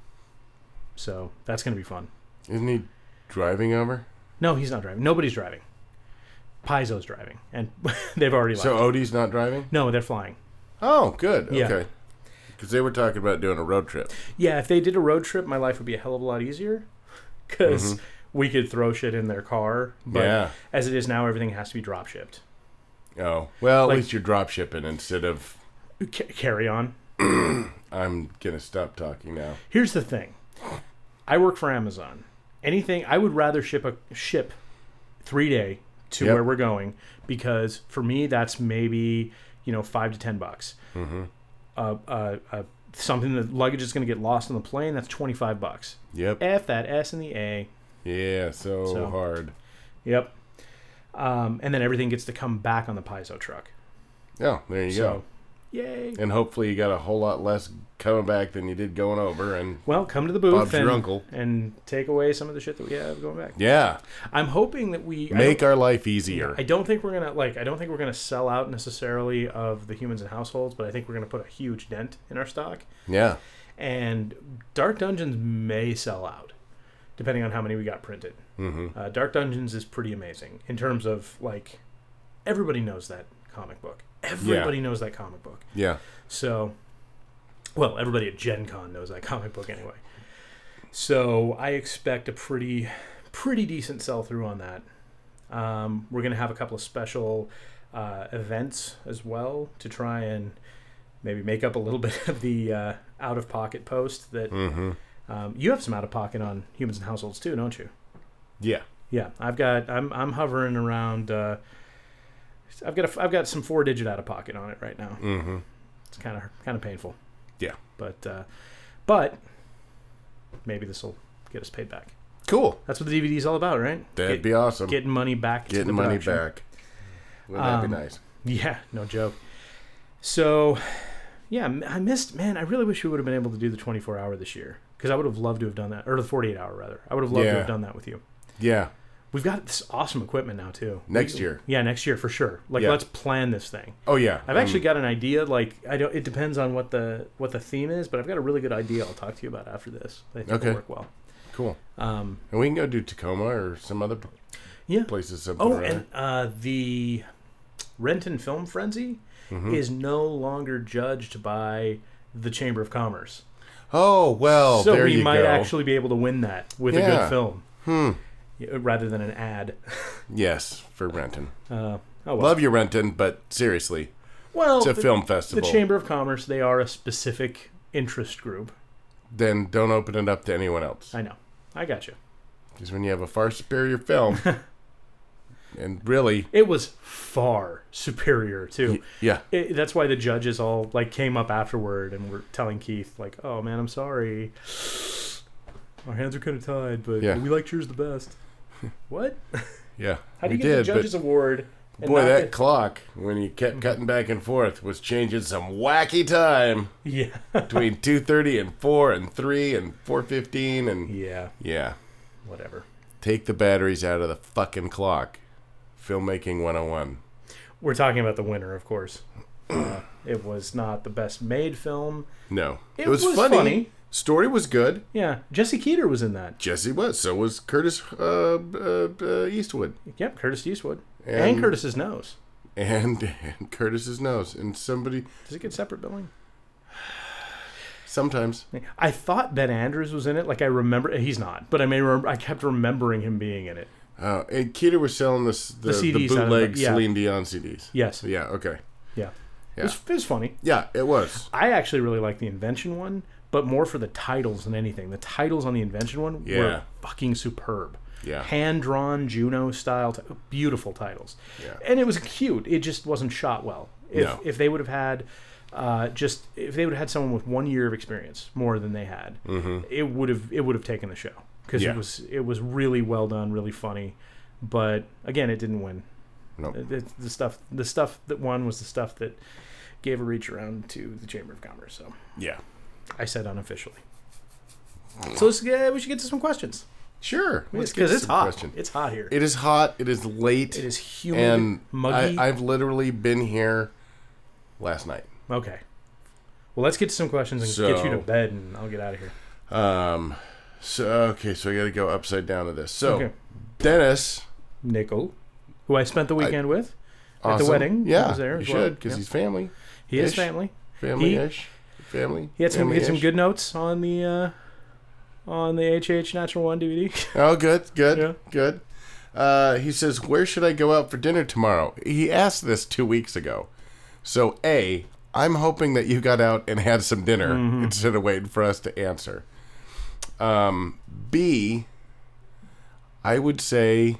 [SPEAKER 2] So that's going to be fun.
[SPEAKER 1] Isn't he driving over?
[SPEAKER 2] No, he's not driving. Nobody's driving. Paizo's driving. And they've already left.
[SPEAKER 1] So Odie's not driving?
[SPEAKER 2] No, they're flying.
[SPEAKER 1] Oh, good.
[SPEAKER 2] Yeah.
[SPEAKER 1] Okay. Because they were talking about doing a road trip.
[SPEAKER 2] Yeah, if they did a road trip, my life would be a hell of a lot easier. Because
[SPEAKER 1] Mhm.
[SPEAKER 2] we could throw shit in their car. But
[SPEAKER 1] Yeah.
[SPEAKER 2] as it is now, everything has to be drop shipped.
[SPEAKER 1] Oh. Well,
[SPEAKER 2] Like-
[SPEAKER 1] at least you're drop shipping instead of
[SPEAKER 2] C- carry on.
[SPEAKER 1] I'm gonna stop talking now.
[SPEAKER 2] Here's the thing. I work for Amazon. Anything I would rather ship a ship three day to
[SPEAKER 1] Yep.
[SPEAKER 2] where we're going because for me that's maybe you know five to ten bucks.
[SPEAKER 1] Mm-hmm.
[SPEAKER 2] Uh, uh, uh, something that luggage is going to get lost on the plane, that's twenty five bucks.
[SPEAKER 1] Yep.
[SPEAKER 2] F that S and the A.
[SPEAKER 1] Yeah. So,
[SPEAKER 2] So-
[SPEAKER 1] hard.
[SPEAKER 2] Yep. Um, and then everything gets to come back on the Paizo truck.
[SPEAKER 1] Oh, there you
[SPEAKER 2] So,
[SPEAKER 1] go.
[SPEAKER 2] yay.
[SPEAKER 1] And hopefully you got a whole lot less coming back than you did going over. And
[SPEAKER 2] Well, come to the booth
[SPEAKER 1] Bob's
[SPEAKER 2] and,
[SPEAKER 1] your uncle.
[SPEAKER 2] and take away some of the shit that we have going back.
[SPEAKER 1] Yeah.
[SPEAKER 2] I'm hoping that we... I
[SPEAKER 1] Make
[SPEAKER 2] don't-
[SPEAKER 1] our life easier.
[SPEAKER 2] I don't think we're gonna like. I don't think we're gonna sell out necessarily of the Humans and Households, but I think we're gonna put a huge dent in our stock.
[SPEAKER 1] Yeah.
[SPEAKER 2] And Dark Dungeons may sell out, depending on how many we got printed.
[SPEAKER 1] Mm-hmm.
[SPEAKER 2] Uh, Dark Dungeons is pretty amazing in terms of like everybody knows that comic book. Everybody knows that comic book.
[SPEAKER 1] Yeah.
[SPEAKER 2] So, well, everybody at Gen Con knows that comic book anyway. So I expect a pretty, pretty decent sell through on that. Um, we're gonna have a couple of special uh, events as well to try and maybe make up a little bit of the uh, out of pocket post that
[SPEAKER 1] Mm-hmm.
[SPEAKER 2] um, you have some out of pocket on Humans and Households too, don't you?
[SPEAKER 1] Yeah.
[SPEAKER 2] Yeah, I've got. I'm I'm hovering around. Uh, I've got a, I've got some four digit out of pocket on it right now.
[SPEAKER 1] Mm-hmm.
[SPEAKER 2] It's kind of kind of painful.
[SPEAKER 1] Yeah.
[SPEAKER 2] But uh, but maybe this will get us paid back.
[SPEAKER 1] Cool.
[SPEAKER 2] That's what the D V D is all about, right?
[SPEAKER 1] That'd
[SPEAKER 2] Get-
[SPEAKER 1] be awesome.
[SPEAKER 2] Getting money back. to
[SPEAKER 1] Getting
[SPEAKER 2] the
[SPEAKER 1] money
[SPEAKER 2] production.
[SPEAKER 1] back. Wouldn't that
[SPEAKER 2] Um,
[SPEAKER 1] be nice?
[SPEAKER 2] Yeah, no joke. So, yeah, m- I missed. Man, I really wish we would have been able to do the twenty-four hour this year because I would have loved to have done that, or the forty-eight hour rather. I would have loved
[SPEAKER 1] Yeah.
[SPEAKER 2] to have done that with you.
[SPEAKER 1] Yeah.
[SPEAKER 2] We've got this awesome equipment now too.
[SPEAKER 1] Next
[SPEAKER 2] We-
[SPEAKER 1] year.
[SPEAKER 2] Yeah, next year for sure. Like,
[SPEAKER 1] Yeah.
[SPEAKER 2] let's plan this thing.
[SPEAKER 1] Oh, yeah.
[SPEAKER 2] I've actually
[SPEAKER 1] Um,
[SPEAKER 2] got an idea. Like, I don't. It depends on what the what the theme is, but I've got a really good idea. I'll talk to you about after this. I think
[SPEAKER 1] Okay.
[SPEAKER 2] will work well.
[SPEAKER 1] Cool.
[SPEAKER 2] Um,
[SPEAKER 1] And we can go do Tacoma or some other
[SPEAKER 2] yeah.
[SPEAKER 1] places. Something
[SPEAKER 2] Oh,
[SPEAKER 1] around.
[SPEAKER 2] and uh, the Renton Film Frenzy
[SPEAKER 1] Mhm.
[SPEAKER 2] is no longer judged by the Chamber of Commerce.
[SPEAKER 1] Oh, well,
[SPEAKER 2] so
[SPEAKER 1] there
[SPEAKER 2] we
[SPEAKER 1] you
[SPEAKER 2] might
[SPEAKER 1] go.
[SPEAKER 2] actually be able to win that with a
[SPEAKER 1] Yeah.
[SPEAKER 2] good film
[SPEAKER 1] Hmm.
[SPEAKER 2] yeah, rather than an ad.
[SPEAKER 1] Yes, for Renton.
[SPEAKER 2] Uh, oh well.
[SPEAKER 1] Love you, Renton, but seriously,
[SPEAKER 2] well,
[SPEAKER 1] it's a
[SPEAKER 2] the,
[SPEAKER 1] film
[SPEAKER 2] the
[SPEAKER 1] festival.
[SPEAKER 2] Chamber of Commerce, they are a specific interest group.
[SPEAKER 1] Then don't open it up to anyone else.
[SPEAKER 2] I know. I got you.
[SPEAKER 1] Because when you have a far superior film, and really,
[SPEAKER 2] It was far superior too.
[SPEAKER 1] y- yeah,
[SPEAKER 2] It, that's why the judges all like came up afterward and were telling Keith like, "Oh man, I'm sorry. Our hands are kind of tied, but
[SPEAKER 1] Yeah.
[SPEAKER 2] we liked yours the best." What?
[SPEAKER 1] yeah,
[SPEAKER 2] How do
[SPEAKER 1] we
[SPEAKER 2] you get
[SPEAKER 1] did,
[SPEAKER 2] the judges award?
[SPEAKER 1] but
[SPEAKER 2] and
[SPEAKER 1] boy,
[SPEAKER 2] not
[SPEAKER 1] that
[SPEAKER 2] get-
[SPEAKER 1] clock, when you kept cutting back and forth, was changing some wacky time
[SPEAKER 2] yeah,
[SPEAKER 1] between two thirty and four and three and four fifteen and
[SPEAKER 2] yeah,
[SPEAKER 1] yeah.
[SPEAKER 2] whatever.
[SPEAKER 1] Take the batteries out of the fucking clock. Filmmaking one oh one.
[SPEAKER 2] We're talking about the winner, of course. Uh, it was not the best made film.
[SPEAKER 1] No.
[SPEAKER 2] It
[SPEAKER 1] It, was,
[SPEAKER 2] was
[SPEAKER 1] funny.
[SPEAKER 2] funny.
[SPEAKER 1] Story was good.
[SPEAKER 2] Yeah, Jesse Keeter was in that.
[SPEAKER 1] Jesse was. So was Curtis uh, uh, uh, Eastwood.
[SPEAKER 2] Yep, Curtis Eastwood and,
[SPEAKER 1] And-
[SPEAKER 2] Curtis's nose.
[SPEAKER 1] And, and Curtis's nose. And somebody,
[SPEAKER 2] Does it get separate billing?
[SPEAKER 1] sometimes.
[SPEAKER 2] I thought Ben Andrews was in it. Like I remember, he's not, but I may remember. I kept remembering him being in it.
[SPEAKER 1] Uh, and Keeter was selling this, the,
[SPEAKER 2] The
[SPEAKER 1] the,
[SPEAKER 2] C Ds out of
[SPEAKER 1] bootleg
[SPEAKER 2] the- yeah.
[SPEAKER 1] Celine Dion C Ds.
[SPEAKER 2] Yes.
[SPEAKER 1] Yeah, okay.
[SPEAKER 2] Yeah.
[SPEAKER 1] Yeah.
[SPEAKER 2] It, was, it was funny.
[SPEAKER 1] Yeah, it was.
[SPEAKER 2] I actually really like the Invention one, but more for the titles than anything. The titles on the Invention one
[SPEAKER 1] Yeah.
[SPEAKER 2] were fucking superb.
[SPEAKER 1] Yeah.
[SPEAKER 2] Hand drawn Juno style, t- beautiful titles.
[SPEAKER 1] Yeah.
[SPEAKER 2] And it was cute. It just wasn't shot well. If
[SPEAKER 1] No.
[SPEAKER 2] if they would have had uh, just if they would have had someone with one year of experience more than they had,
[SPEAKER 1] Mm-hmm.
[SPEAKER 2] it would have it would have taken the show because
[SPEAKER 1] Yeah.
[SPEAKER 2] it was it was really well done, really funny. But again, it didn't win.
[SPEAKER 1] Nope.
[SPEAKER 2] It- it's the stuff the stuff that won was the stuff that gave a reach around to the Chamber of Commerce. So
[SPEAKER 1] Yeah.
[SPEAKER 2] I said unofficially. So let's get, we should get to some questions
[SPEAKER 1] Sure. Let's get
[SPEAKER 2] because
[SPEAKER 1] to
[SPEAKER 2] it's
[SPEAKER 1] some
[SPEAKER 2] hot.
[SPEAKER 1] question.
[SPEAKER 2] It's hot here.
[SPEAKER 1] It is hot. It is late.
[SPEAKER 2] It is humid,
[SPEAKER 1] and
[SPEAKER 2] muggy.
[SPEAKER 1] I, I've literally been here last night.
[SPEAKER 2] Okay. Well, let's get to some questions and get you to
[SPEAKER 1] So-
[SPEAKER 2] bed, and I'll get out of here.
[SPEAKER 1] Um. So okay. So I got to go upside down to this. So
[SPEAKER 2] Okay.
[SPEAKER 1] Dennis,
[SPEAKER 2] Nickel, who I spent the weekend with at
[SPEAKER 1] awesome.
[SPEAKER 2] the wedding.
[SPEAKER 1] Yeah,
[SPEAKER 2] I was there
[SPEAKER 1] you
[SPEAKER 2] as well.
[SPEAKER 1] should because
[SPEAKER 2] Yeah.
[SPEAKER 1] he's family.
[SPEAKER 2] He is
[SPEAKER 1] ish.
[SPEAKER 2] family.
[SPEAKER 1] Family-ish. Family.
[SPEAKER 2] He had some he had some
[SPEAKER 1] Family-ish.
[SPEAKER 2] good notes on the uh, on the H H Natural One D V D.
[SPEAKER 1] Oh, good, good,
[SPEAKER 2] Yeah.
[SPEAKER 1] good. Uh, he says, "Where should I go out for dinner tomorrow?" He asked this two weeks ago. So, A, I'm hoping that you got out and had some dinner
[SPEAKER 2] Mm-hmm.
[SPEAKER 1] instead of waiting for us to answer. Um, B, I would say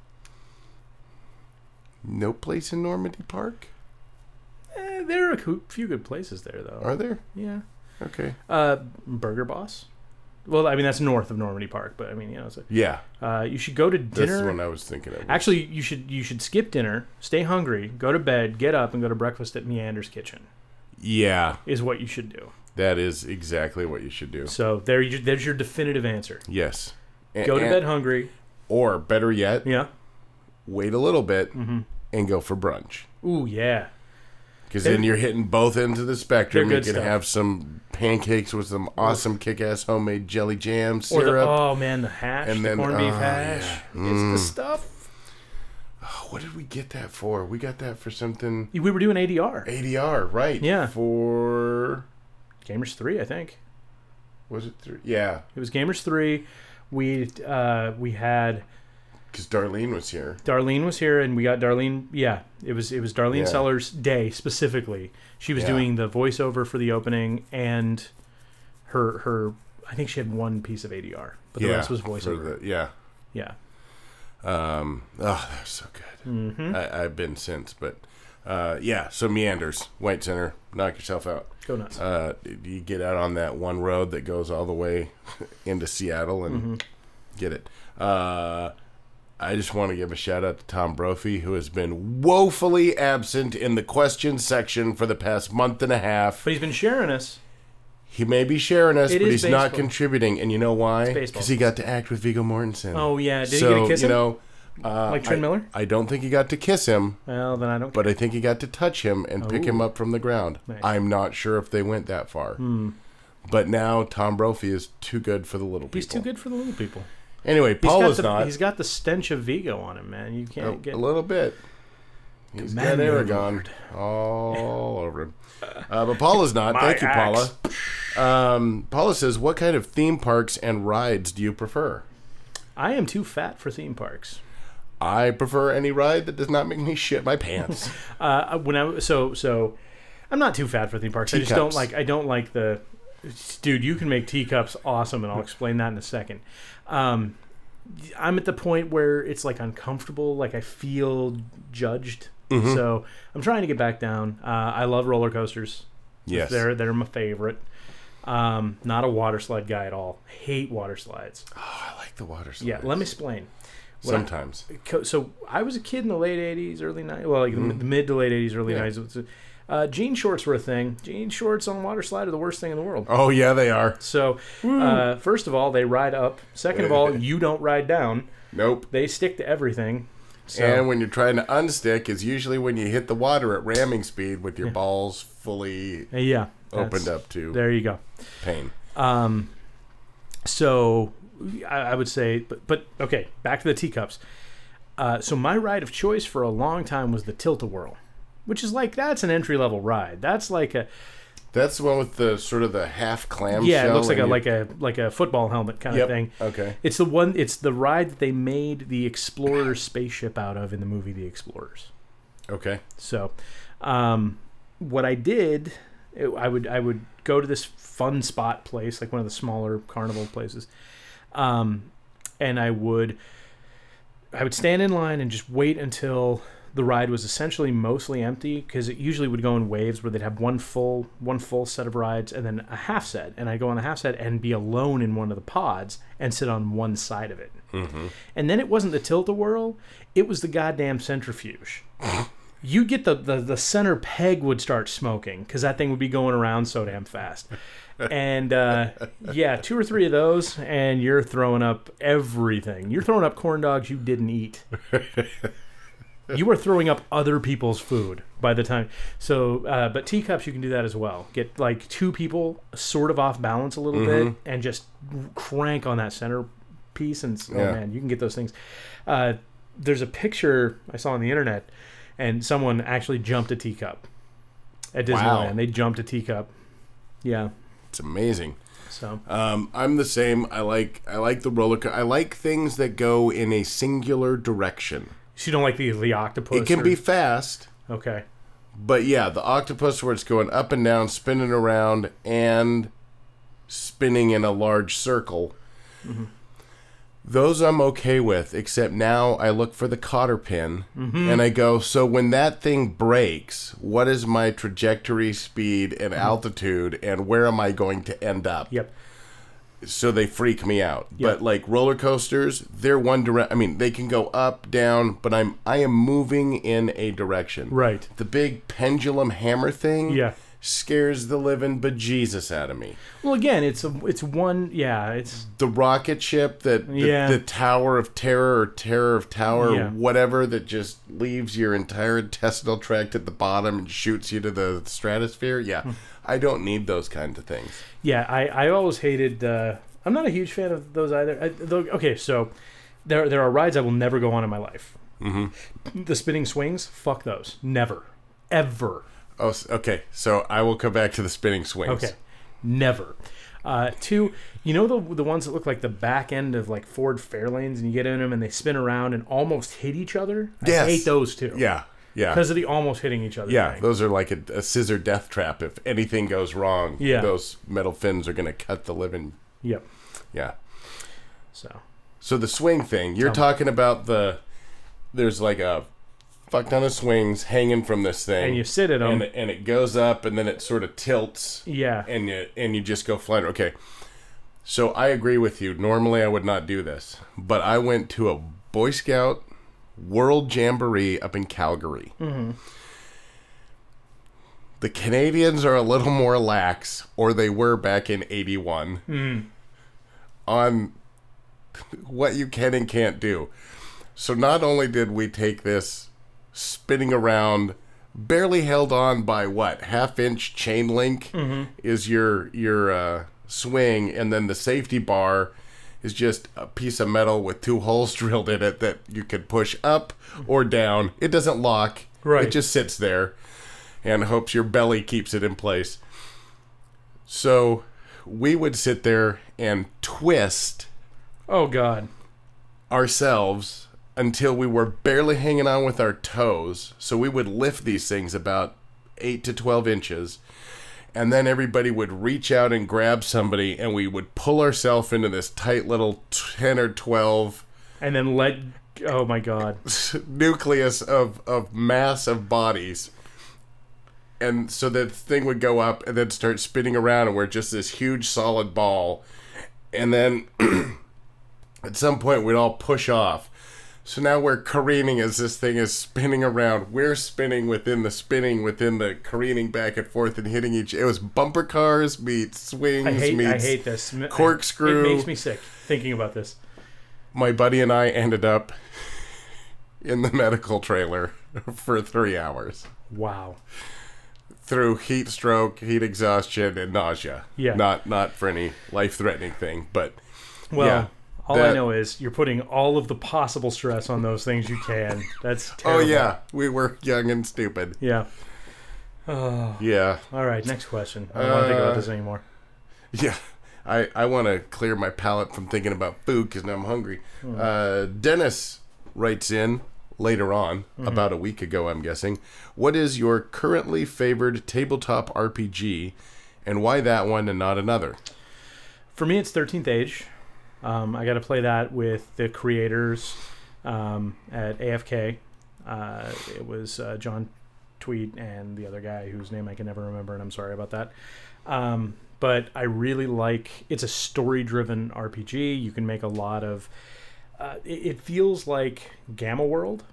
[SPEAKER 1] no place in Normandy Park.
[SPEAKER 2] Eh, there are a coo- few good places there, though.
[SPEAKER 1] Are there?
[SPEAKER 2] Yeah.
[SPEAKER 1] Okay.
[SPEAKER 2] Uh, Burger Boss. Well, I mean that's north of Normandy Park, but I mean you know. It's a,
[SPEAKER 1] Yeah.
[SPEAKER 2] Uh, you should go to dinner.
[SPEAKER 1] That's the one I was thinking of.
[SPEAKER 2] Actually, you should you should skip dinner, stay hungry, go to bed, get up, and go to breakfast at Meander's Kitchen.
[SPEAKER 1] Yeah.
[SPEAKER 2] Is what you should do.
[SPEAKER 1] That is exactly what you should do.
[SPEAKER 2] So there, you, there's your definitive answer.
[SPEAKER 1] Yes.
[SPEAKER 2] A- go to bed hungry.
[SPEAKER 1] Or better yet,
[SPEAKER 2] yeah,
[SPEAKER 1] wait a little bit
[SPEAKER 2] mm-hmm.
[SPEAKER 1] and go for brunch.
[SPEAKER 2] Ooh yeah.
[SPEAKER 1] Because then you're hitting both ends of the spectrum. You can
[SPEAKER 2] stuff.
[SPEAKER 1] have some pancakes with some awesome kick-ass homemade jelly jam syrup.
[SPEAKER 2] Or the, oh man, the hash,
[SPEAKER 1] and
[SPEAKER 2] the
[SPEAKER 1] then,
[SPEAKER 2] corned beef
[SPEAKER 1] oh,
[SPEAKER 2] hash.
[SPEAKER 1] Yeah.
[SPEAKER 2] It's
[SPEAKER 1] Mm.
[SPEAKER 2] the stuff.
[SPEAKER 1] Oh, what did we get that for? We got that for something.
[SPEAKER 2] We were doing A D R.
[SPEAKER 1] A D R, right?
[SPEAKER 2] Yeah.
[SPEAKER 1] For
[SPEAKER 2] Gamers three, I think.
[SPEAKER 1] Was it three? Yeah.
[SPEAKER 2] It was Gamers three. We uh, we had
[SPEAKER 1] because Darlene was here.
[SPEAKER 2] Darlene was here, and we got Darlene. Yeah, it was it was Darlene
[SPEAKER 1] Yeah.
[SPEAKER 2] Sellers' day specifically. She was
[SPEAKER 1] Yeah.
[SPEAKER 2] doing the voiceover for the opening, and her her. I think she had one piece of A D R, but the
[SPEAKER 1] yeah,
[SPEAKER 2] rest was
[SPEAKER 1] for
[SPEAKER 2] voiceover.
[SPEAKER 1] the- yeah.
[SPEAKER 2] Yeah.
[SPEAKER 1] Um. Oh, that was so good.
[SPEAKER 2] Mm-hmm.
[SPEAKER 1] I, I've been since, but uh, yeah. So Meanders, White Center, knock yourself out.
[SPEAKER 2] Go nuts.
[SPEAKER 1] Uh, you get out on that one road that goes all the way into Seattle and
[SPEAKER 2] Mm-hmm.
[SPEAKER 1] get it. Uh, I just want to give a shout out to Tom Brophy, who has been woefully absent in the question section for the past month and a half.
[SPEAKER 2] But he's been sharing us.
[SPEAKER 1] He may be sharing us,
[SPEAKER 2] It
[SPEAKER 1] but
[SPEAKER 2] is
[SPEAKER 1] he's not
[SPEAKER 2] baseball.
[SPEAKER 1] contributing. And you know why?
[SPEAKER 2] It's baseball.
[SPEAKER 1] Because he got to act with Viggo Mortensen.
[SPEAKER 2] Oh yeah, did
[SPEAKER 1] so,
[SPEAKER 2] he get a kiss
[SPEAKER 1] you
[SPEAKER 2] him?
[SPEAKER 1] know, uh,
[SPEAKER 2] Like Trent
[SPEAKER 1] I-
[SPEAKER 2] Miller?
[SPEAKER 1] I don't think he got to kiss him,
[SPEAKER 2] Well, then I don't.
[SPEAKER 1] but I think he got to touch him and pick
[SPEAKER 2] Ooh.
[SPEAKER 1] him up from the ground.
[SPEAKER 2] Nice.
[SPEAKER 1] I'm not sure if they went that far.
[SPEAKER 2] Hmm.
[SPEAKER 1] But now Tom Brophy is too good for the little people.
[SPEAKER 2] He's too good for the little people.
[SPEAKER 1] Anyway,
[SPEAKER 2] He's
[SPEAKER 1] Paul
[SPEAKER 2] got
[SPEAKER 1] is
[SPEAKER 2] the,
[SPEAKER 1] not.
[SPEAKER 2] He's got the stench of Vigo on him, man. You
[SPEAKER 1] A,
[SPEAKER 2] can't get.
[SPEAKER 1] a little bit. He's got
[SPEAKER 2] Commander
[SPEAKER 1] Aragon
[SPEAKER 2] Lord.
[SPEAKER 1] all over him. Uh, but Paul is not.
[SPEAKER 2] My
[SPEAKER 1] Thank you,
[SPEAKER 2] axe.
[SPEAKER 1] Paula. Um, Paula says, what kind of theme parks and rides do you prefer?
[SPEAKER 2] I am too fat for theme parks.
[SPEAKER 1] I prefer any ride that does not make me shit my pants.
[SPEAKER 2] Uh, when I so so, I'm not too fat for theme parks. I just don't
[SPEAKER 1] Teacups.
[SPEAKER 2] like. I don't like the. Dude, you can make teacups awesome, and I'll explain that in a second. Um, I'm at the point where it's like uncomfortable. Like I feel judged.
[SPEAKER 1] Mhm.
[SPEAKER 2] So I'm trying to get back down. Uh, I love roller coasters.
[SPEAKER 1] Yes.
[SPEAKER 2] They're they're my favorite. Um, not a water slide guy at all. Hate water slides.
[SPEAKER 1] Oh, I like the water slides.
[SPEAKER 2] Yeah, let me explain. When I-
[SPEAKER 1] Sometimes.
[SPEAKER 2] Co- so I was a kid in the late eighties, early nineties. Well, like the
[SPEAKER 1] Mhm.
[SPEAKER 2] the mid to late eighties, early
[SPEAKER 1] Yeah.
[SPEAKER 2] nineties. Uh, jean shorts were a thing. Jean shorts on water slide are the worst thing in the world.
[SPEAKER 1] Oh, yeah, they are.
[SPEAKER 2] So, uh, first of all, they ride up. Second of all, you don't ride down.
[SPEAKER 1] Nope.
[SPEAKER 2] They stick to everything. So,
[SPEAKER 1] And when you're trying to unstick is usually when you hit the water at ramming speed with your
[SPEAKER 2] Yeah.
[SPEAKER 1] balls fully
[SPEAKER 2] uh, yeah,
[SPEAKER 1] opened
[SPEAKER 2] that's-
[SPEAKER 1] up to
[SPEAKER 2] There you go.
[SPEAKER 1] pain.
[SPEAKER 2] Um, so I, I would say, but but okay, back to the teacups. Uh, so my ride of choice for a long time was the Tilt-A-Whirl, which is like that's an entry level ride. That's like a
[SPEAKER 1] That's the one with the sort of the half clam
[SPEAKER 2] yeah, it
[SPEAKER 1] shell
[SPEAKER 2] looks like
[SPEAKER 1] and
[SPEAKER 2] a
[SPEAKER 1] you-
[SPEAKER 2] like a like a football helmet kind
[SPEAKER 1] Yep.
[SPEAKER 2] of thing.
[SPEAKER 1] Okay.
[SPEAKER 2] It's the one. It's the ride that they made the Explorer spaceship out of in the movie The Explorers.
[SPEAKER 1] Okay.
[SPEAKER 2] So, um, what I did, it, I would I would go to this fun spot place, like one of the smaller carnival places, um, and I would I would stand in line and just wait until the ride was essentially mostly empty, because it usually would go in waves where they'd have one full one full set of rides and then a half set, and I'd go on the half set and be alone in one of the pods and sit on one side of it.
[SPEAKER 1] Mm-hmm.
[SPEAKER 2] And then it wasn't the Tilt-A-Whirl, it was the goddamn centrifuge. You get the, the, the center peg would start smoking because that thing would be going around so damn fast. And uh, yeah, two or three of those, and you're throwing up everything. You're throwing up corn dogs you didn't eat. You are throwing up other people's food by the time. So, uh, but teacups, you can do that as well. Get like two people sort of off balance a little
[SPEAKER 1] Mhm.
[SPEAKER 2] bit and just crank on that center piece. And oh
[SPEAKER 1] Yeah.
[SPEAKER 2] man, you can get those things. Uh, there's a picture I saw on the internet, and someone actually jumped a teacup at Disneyland.
[SPEAKER 1] Wow.
[SPEAKER 2] They jumped a teacup. Yeah.
[SPEAKER 1] It's amazing.
[SPEAKER 2] So
[SPEAKER 1] Um, I'm the same. I like I like the roller coaster. I like things that go in a singular direction.
[SPEAKER 2] so you don't like the the octopus?
[SPEAKER 1] It can
[SPEAKER 2] or-
[SPEAKER 1] be fast,
[SPEAKER 2] okay.
[SPEAKER 1] but yeah, the octopus where it's going up and down, spinning around, and spinning in a large circle.
[SPEAKER 2] Mm-hmm.
[SPEAKER 1] Those I'm okay with, except now I look for the cotter pin,
[SPEAKER 2] Mm-hmm.
[SPEAKER 1] and I go, so when that thing breaks, what is my trajectory, speed, and
[SPEAKER 2] Mm-hmm.
[SPEAKER 1] altitude, and where am I going to end up?
[SPEAKER 2] Yep.
[SPEAKER 1] so they freak me out.
[SPEAKER 2] Yeah.
[SPEAKER 1] But like roller coasters, they're one direct. I mean, they can go up, down, but I'm I am moving in a direction.
[SPEAKER 2] Right.
[SPEAKER 1] The big pendulum hammer thing.
[SPEAKER 2] Yeah.
[SPEAKER 1] Scares the living bejesus out of me.
[SPEAKER 2] Well, again, it's a, it's one, yeah, it's...
[SPEAKER 1] The rocket ship, that the,
[SPEAKER 2] Yeah.
[SPEAKER 1] the Tower of Terror or Terror of Tower,
[SPEAKER 2] Yeah.
[SPEAKER 1] whatever, that just leaves your entire intestinal tract at the bottom and shoots you to the stratosphere. Yeah,
[SPEAKER 2] Hmm.
[SPEAKER 1] I don't need those kinds of things.
[SPEAKER 2] Yeah, I, I always hated, uh, I'm not a huge fan of those either. I, though, okay, so there there are rides I will never go on in my life.
[SPEAKER 1] Mm-hmm.
[SPEAKER 2] The spinning swings, fuck those. Never. Ever.
[SPEAKER 1] Oh, s- okay. So I will come back to the spinning swings.
[SPEAKER 2] Okay. Never. Uh, two, you know the the ones that look like the back end of like Ford Fairlanes, and you get in them and they spin around and almost hit each other? I
[SPEAKER 1] Yes.
[SPEAKER 2] hate those too.
[SPEAKER 1] Yeah. Yeah.
[SPEAKER 2] Because of the almost hitting each other
[SPEAKER 1] Yeah.
[SPEAKER 2] thing.
[SPEAKER 1] Those are like a, a scissor death trap. If anything goes wrong,
[SPEAKER 2] Yeah.
[SPEAKER 1] those metal fins are going to cut the living.
[SPEAKER 2] Yep.
[SPEAKER 1] Yeah.
[SPEAKER 2] So.
[SPEAKER 1] So the swing thing, you're
[SPEAKER 2] Tell me.
[SPEAKER 1] talking about the. There's like a fuck ton of swings hanging from this thing.
[SPEAKER 2] And you sit at them.
[SPEAKER 1] and, and it goes up and then it sort of tilts.
[SPEAKER 2] Yeah.
[SPEAKER 1] And you and you just go flying. Okay. So I agree with you. Normally I would not do this, but I went to a Boy Scout World Jamboree up in Calgary.
[SPEAKER 2] Mm-hmm.
[SPEAKER 1] The Canadians are a little more lax, or they were back in eighty-one,
[SPEAKER 2] Mm.
[SPEAKER 1] on what you can and can't do. So not only did we take this spinning around, barely held on by what, half inch chain link
[SPEAKER 2] Mm-hmm.
[SPEAKER 1] is your your uh, swing, and then the safety bar is just a piece of metal with two holes drilled in it that you could push up or down. It doesn't lock.
[SPEAKER 2] Right.
[SPEAKER 1] It just sits there and hopes your belly keeps it in place. So we would sit there and twist
[SPEAKER 2] Oh, God.
[SPEAKER 1] ourselves until we were barely hanging on with our toes. So we would lift these things about eight to twelve inches, and then everybody would reach out and grab somebody, and we would pull ourselves into this tight little ten or twelve
[SPEAKER 2] And then let... Oh, my God.
[SPEAKER 1] nucleus of, of mass of bodies. And so the thing would go up and then start spinning around, and we're just this huge solid ball. And then at some point we'd all push off. So now we're careening as this thing is spinning around. We're spinning within the spinning within the careening back and forth and hitting each. It was bumper cars meets swings
[SPEAKER 2] I hate,
[SPEAKER 1] meets
[SPEAKER 2] I hate this.
[SPEAKER 1] corkscrew.
[SPEAKER 2] It makes me sick thinking about this.
[SPEAKER 1] My buddy and I ended up in the medical trailer for three hours.
[SPEAKER 2] Wow.
[SPEAKER 1] Through heat stroke, heat exhaustion, and nausea.
[SPEAKER 2] Yeah.
[SPEAKER 1] Not not for any life-threatening thing, but
[SPEAKER 2] Well,
[SPEAKER 1] yeah,
[SPEAKER 2] all I
[SPEAKER 1] that-
[SPEAKER 2] know is you're putting all of the possible stress on those things you can. That's
[SPEAKER 1] Oh
[SPEAKER 2] terrible.
[SPEAKER 1] yeah, we were young and stupid.
[SPEAKER 2] Yeah. Oh.
[SPEAKER 1] Yeah,
[SPEAKER 2] All right, next question. I don't want to think about
[SPEAKER 1] Uh,
[SPEAKER 2] this anymore.
[SPEAKER 1] yeah. I, I want to clear my palate from thinking about food because now I'm hungry.
[SPEAKER 2] Hmm.
[SPEAKER 1] Uh, Dennis writes in later on,
[SPEAKER 2] Mm-hmm.
[SPEAKER 1] about a week ago, I'm guessing. What is your currently favored tabletop R P G, and why that one and not another?
[SPEAKER 2] For me, it's thirteenth Age. Um, I got to play that with the creators um, at A F K. Uh, it was uh, John Tweet and the other guy whose name I can never remember, and I'm sorry about that. Um, but I really like, it's a story-driven R P G. You can make a lot of, uh, it, it feels like Gamma World,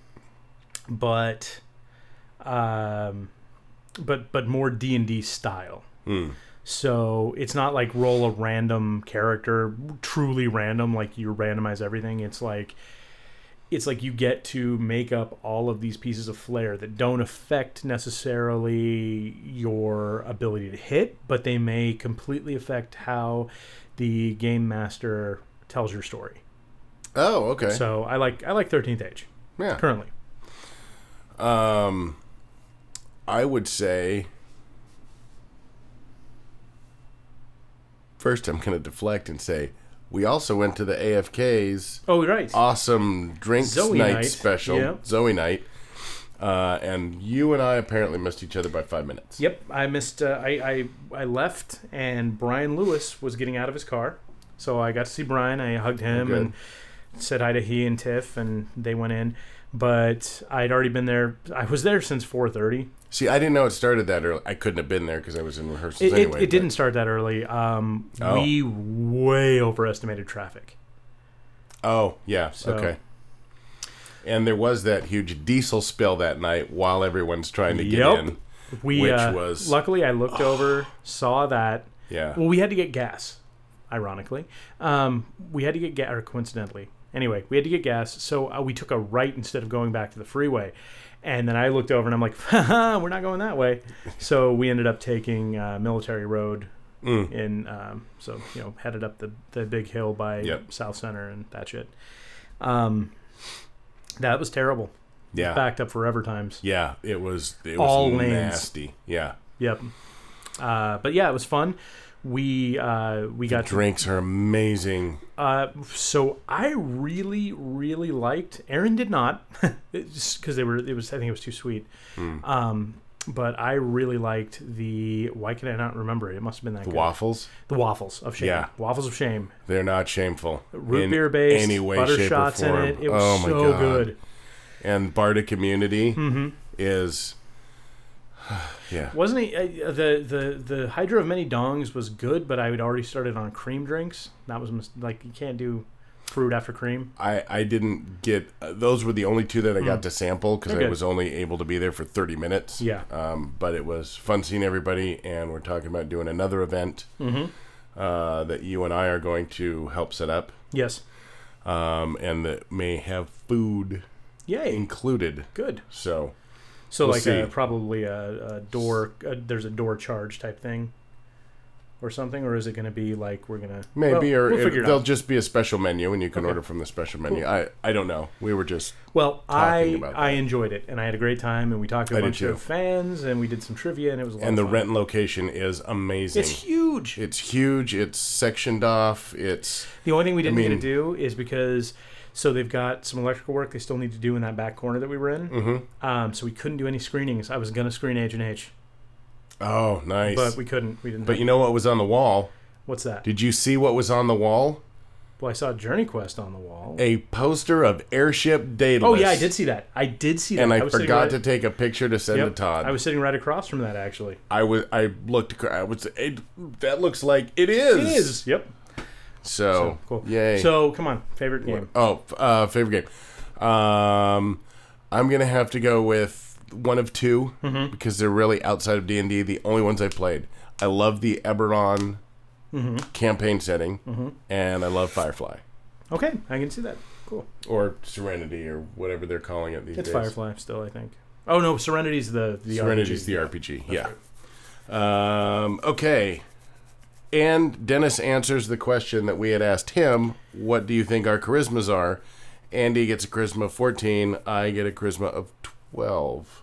[SPEAKER 2] but um, but but more D and D style.
[SPEAKER 1] Hmm.
[SPEAKER 2] So it's not like roll a random character, truly random, like you randomize everything. It's like it's like you get to make up all of these pieces of flair that don't affect necessarily your ability to hit, but they may completely affect how the game master tells your story.
[SPEAKER 1] Oh, okay.
[SPEAKER 2] So I like I like thirteenth Age
[SPEAKER 1] yeah.
[SPEAKER 2] currently.
[SPEAKER 1] Um, I would say. First, I'm going to deflect and say we also went to the A F K's
[SPEAKER 2] Oh, right.
[SPEAKER 1] awesome drinks
[SPEAKER 2] Zoe
[SPEAKER 1] night,
[SPEAKER 2] night.
[SPEAKER 1] special,
[SPEAKER 2] Yeah.
[SPEAKER 1] Zoe night, uh, and you and I apparently missed each other by five minutes.
[SPEAKER 2] Yep, I missed. Uh, I, I I left, and Brian Lewis was getting out of his car, so I got to see Brian. I hugged him
[SPEAKER 1] good.
[SPEAKER 2] and said hi to he and Tiff, and they went in. but I'd already been there. I was there since four thirty.
[SPEAKER 1] See, I didn't know it started that early. I couldn't have been there because I was in rehearsals
[SPEAKER 2] It,
[SPEAKER 1] anyway.
[SPEAKER 2] it, it didn't start that early. Um,
[SPEAKER 1] Oh.
[SPEAKER 2] We way overestimated traffic.
[SPEAKER 1] Oh, yeah.
[SPEAKER 2] So-
[SPEAKER 1] Okay. And there was that huge diesel spill that night while everyone's trying to get
[SPEAKER 2] Yep.
[SPEAKER 1] in.
[SPEAKER 2] We
[SPEAKER 1] Which
[SPEAKER 2] uh,
[SPEAKER 1] was-
[SPEAKER 2] luckily I looked over, saw that.
[SPEAKER 1] Yeah.
[SPEAKER 2] Well, we had to get gas, ironically. Um, we had to get gas, or coincidentally. Anyway, we had to get gas, so uh, we took a right instead of going back to the freeway. And then I looked over and I'm like, haha, we're not going that way. So we ended up taking uh, Military Road
[SPEAKER 1] Mm.
[SPEAKER 2] in, um, so, you know, headed up the, the big hill by
[SPEAKER 1] Yep.
[SPEAKER 2] South Center and that shit. Um, that was terrible.
[SPEAKER 1] Yeah.
[SPEAKER 2] Backed up forever times.
[SPEAKER 1] Yeah. It was, it was
[SPEAKER 2] All lanes.
[SPEAKER 1] nasty. Yeah.
[SPEAKER 2] Yep. Uh, but yeah, it was fun. We uh, we got
[SPEAKER 1] Drinks are amazing.
[SPEAKER 2] Uh, so I really, really liked. Aaron did not, because they were. It was. I think it was too sweet.
[SPEAKER 1] Mm.
[SPEAKER 2] Um, but I really liked the. Why can I not remember it? It must have been that
[SPEAKER 1] The
[SPEAKER 2] good.
[SPEAKER 1] waffles,
[SPEAKER 2] The waffles of shame.
[SPEAKER 1] Yeah.
[SPEAKER 2] Waffles of shame.
[SPEAKER 1] they're not shameful.
[SPEAKER 2] Root
[SPEAKER 1] in
[SPEAKER 2] beer based.
[SPEAKER 1] any way,
[SPEAKER 2] butter
[SPEAKER 1] shape,
[SPEAKER 2] shots
[SPEAKER 1] or
[SPEAKER 2] in
[SPEAKER 1] form.
[SPEAKER 2] it. It was
[SPEAKER 1] Oh my
[SPEAKER 2] so
[SPEAKER 1] God.
[SPEAKER 2] good.
[SPEAKER 1] And Barda Community
[SPEAKER 2] Mm-hmm.
[SPEAKER 1] is, yeah.
[SPEAKER 2] Wasn't it uh, the the the Hydra of Many Dongs was good, but I had already started on cream drinks. That was mis- like you can't do fruit after cream.
[SPEAKER 1] I, I didn't get uh, those were the only two that I got to sample because
[SPEAKER 2] They're
[SPEAKER 1] I
[SPEAKER 2] good.
[SPEAKER 1] was only able to be there for thirty minutes.
[SPEAKER 2] Yeah.
[SPEAKER 1] Um, but it was fun seeing everybody, and we're talking about doing another event
[SPEAKER 2] Mm-hmm.
[SPEAKER 1] uh, that you and I are going to help set up,
[SPEAKER 2] Yes.
[SPEAKER 1] um, and that may have food
[SPEAKER 2] Yay.
[SPEAKER 1] included.
[SPEAKER 2] Good.
[SPEAKER 1] So
[SPEAKER 2] So
[SPEAKER 1] We'll
[SPEAKER 2] like
[SPEAKER 1] see.
[SPEAKER 2] a, probably a, a door. A, there's a door charge type thing, or something, or is it going to be like we're gonna
[SPEAKER 1] maybe,
[SPEAKER 2] well,
[SPEAKER 1] or
[SPEAKER 2] we'll
[SPEAKER 1] it,
[SPEAKER 2] figure it
[SPEAKER 1] there'll
[SPEAKER 2] out.
[SPEAKER 1] just be a special menu, and you can
[SPEAKER 2] Okay.
[SPEAKER 1] order from the special menu. I I don't know. We were just
[SPEAKER 2] Well,
[SPEAKER 1] talking
[SPEAKER 2] I
[SPEAKER 1] about
[SPEAKER 2] I
[SPEAKER 1] that.
[SPEAKER 2] enjoyed it, and I had a great time, and we talked to a
[SPEAKER 1] I did
[SPEAKER 2] bunch
[SPEAKER 1] too.
[SPEAKER 2] of fans, and we did some trivia, and it was a lot
[SPEAKER 1] and
[SPEAKER 2] of
[SPEAKER 1] the
[SPEAKER 2] fun.
[SPEAKER 1] Renton location is amazing.
[SPEAKER 2] It's huge.
[SPEAKER 1] It's huge. It's sectioned off. It's
[SPEAKER 2] The only thing we didn't
[SPEAKER 1] mean-
[SPEAKER 2] get to do is because so they've got some electrical work they still need to do in that back corner that we were in.
[SPEAKER 1] mm-hmm.
[SPEAKER 2] Um, so we couldn't do any screenings. I was gonna screen Agent H,
[SPEAKER 1] Oh, nice.
[SPEAKER 2] but we couldn't. We didn't.
[SPEAKER 1] But
[SPEAKER 2] have-
[SPEAKER 1] you know what was on the wall?
[SPEAKER 2] what's that?
[SPEAKER 1] Did you see what was on the wall?
[SPEAKER 2] Well, I saw Journey Quest on the wall.
[SPEAKER 1] A poster of Airship Daedalus.
[SPEAKER 2] Oh yeah, I did see that. I did see that.
[SPEAKER 1] And I,
[SPEAKER 2] was sitting
[SPEAKER 1] forgot
[SPEAKER 2] right-
[SPEAKER 1] to take a picture to send
[SPEAKER 2] Yep,
[SPEAKER 1] to Todd.
[SPEAKER 2] I was sitting right across from that actually.
[SPEAKER 1] I was. I looked. acro- I was. It, that looks like it is.
[SPEAKER 2] It is. Yep.
[SPEAKER 1] So,
[SPEAKER 2] So, cool.
[SPEAKER 1] Yay.
[SPEAKER 2] So come on, favorite game.
[SPEAKER 1] Oh, f- uh, favorite game. Um, I'm gonna have to go with one of two
[SPEAKER 2] Mm-hmm.
[SPEAKER 1] because they're really outside of D and D. The only ones I played. I love the Eberron
[SPEAKER 2] Mm-hmm.
[SPEAKER 1] campaign setting,
[SPEAKER 2] Mhm.
[SPEAKER 1] and I love Firefly
[SPEAKER 2] Okay, I can see that. Cool.
[SPEAKER 1] or Serenity or whatever they're calling it these
[SPEAKER 2] It's
[SPEAKER 1] days.
[SPEAKER 2] Firefly still, I think. Oh no, Serenity's the the
[SPEAKER 1] Serenity's
[SPEAKER 2] R P G.
[SPEAKER 1] the R P G.
[SPEAKER 2] That's
[SPEAKER 1] Yeah. Um, okay. And Dennis answers the question that we had asked him. What do you think our charismas are? Andy gets a charisma of fourteen. I get a charisma of twelve.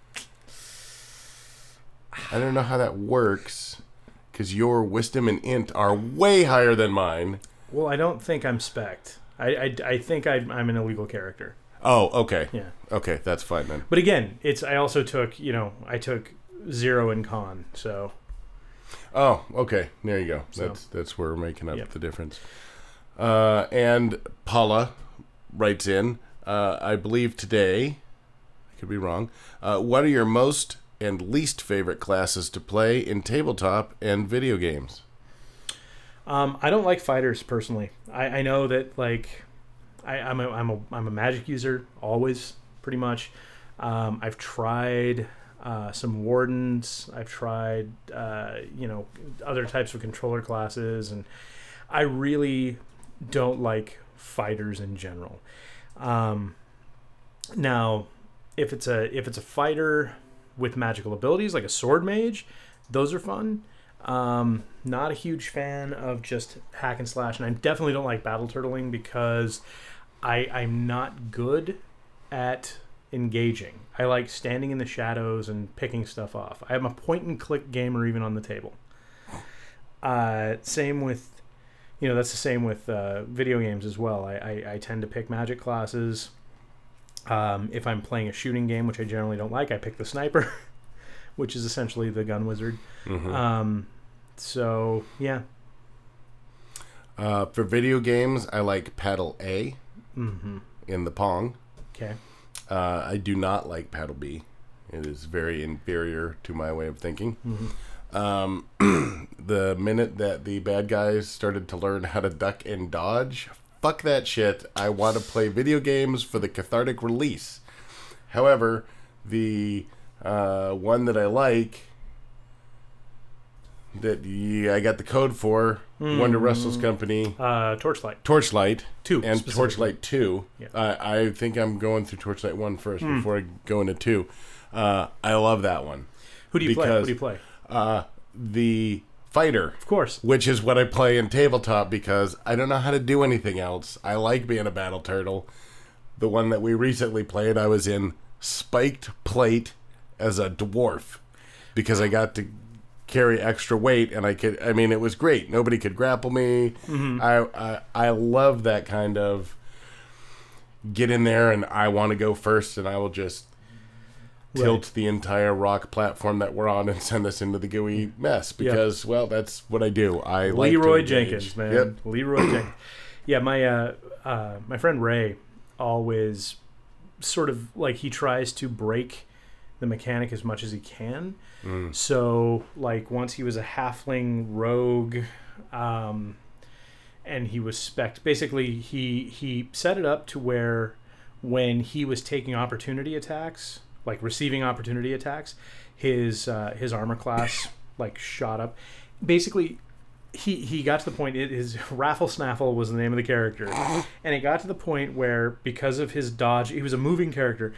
[SPEAKER 1] I don't know how that works because your wisdom and int are way higher than mine.
[SPEAKER 2] Well, I don't think I'm spec'd. I, I, I think I, I'm an illegal character.
[SPEAKER 1] Oh, okay.
[SPEAKER 2] Yeah.
[SPEAKER 1] Okay, that's fine then.
[SPEAKER 2] But again, it's I also took, you know, I took zero in con, so
[SPEAKER 1] Oh, okay. There you go.
[SPEAKER 2] So-
[SPEAKER 1] That's that's where we're making up
[SPEAKER 2] Yep.
[SPEAKER 1] the difference. Uh, and Paula writes in, uh, I believe today, I could be wrong, uh, what are your most and least favorite classes to play in tabletop and video games?
[SPEAKER 2] um, I don't like fighters personally. I, I know that like I, I'm a I'm a I'm a magic user always pretty much. Um, I've tried uh, some wardens. I've tried uh, you know other types of controller classes, and I really don't like fighters in general. Um, now, if it's a if it's a fighter with magical abilities like a sword mage, those are fun. Um, not a huge fan of just hack and slash, and I definitely don't like battle turtling because I I'm not good at engaging. I like standing in the shadows and picking stuff off. I am a point and click gamer even on the table. Uh, same with, you know, that's the same with uh, video games as well. I, I, I tend to pick magic classes. Um, if I'm playing a shooting game, which I generally don't like, I pick the sniper, which is essentially the gun wizard.
[SPEAKER 1] Mhm.
[SPEAKER 2] Um, so yeah.
[SPEAKER 1] Uh, for video games, I like Paddle A
[SPEAKER 2] Mm-hmm.
[SPEAKER 1] in the Pong.
[SPEAKER 2] Okay.
[SPEAKER 1] Uh, I do not like Paddle B. It is very inferior to my way of thinking. Mm-hmm. Um, the minute that the bad guys started to learn how to duck and dodge, fuck that shit. I want to play video games for the cathartic release. However, the uh, one that I like, that yeah, I got the code for, mm. Wonder Russell's company.
[SPEAKER 2] Uh, Torchlight.
[SPEAKER 1] Torchlight.
[SPEAKER 2] two.
[SPEAKER 1] And Torchlight two.
[SPEAKER 2] Yeah.
[SPEAKER 1] Uh, I think I'm going through Torchlight one first mm. before I go into two. Uh, I love that one.
[SPEAKER 2] Who do you
[SPEAKER 1] because,
[SPEAKER 2] play? Who do you play?
[SPEAKER 1] Uh, the fighter.
[SPEAKER 2] Of course.
[SPEAKER 1] Which is what I play in tabletop because I don't know how to do anything else. I like being a battle turtle. The one that we recently played, I was in spiked plate as a dwarf because I got to carry extra weight and I could, I mean, it was great. Nobody could grapple me. Mm-hmm. I, I, I love that kind of get in there and I want to go first and I will just tilt right. the entire rock platform that we're on and send us into the gooey mess because, yep. well, that's what I do. I like
[SPEAKER 2] Leroy Jenkins, man.
[SPEAKER 1] Yep.
[SPEAKER 2] Leroy Jenkins. Yeah, my uh, uh, my friend Ray always sort of like he tries to break the mechanic as much as he can. Mm. So, like, once he was a halfling rogue, um, and he was spec. Basically, he he set it up to where when he was taking opportunity attacks, like receiving opportunity attacks, his uh, his armor class like shot up. Basically, he he got to the point. It, his Raffle Snaffle was the name of the character, and it got to the point where because of his dodge, he was a moving character,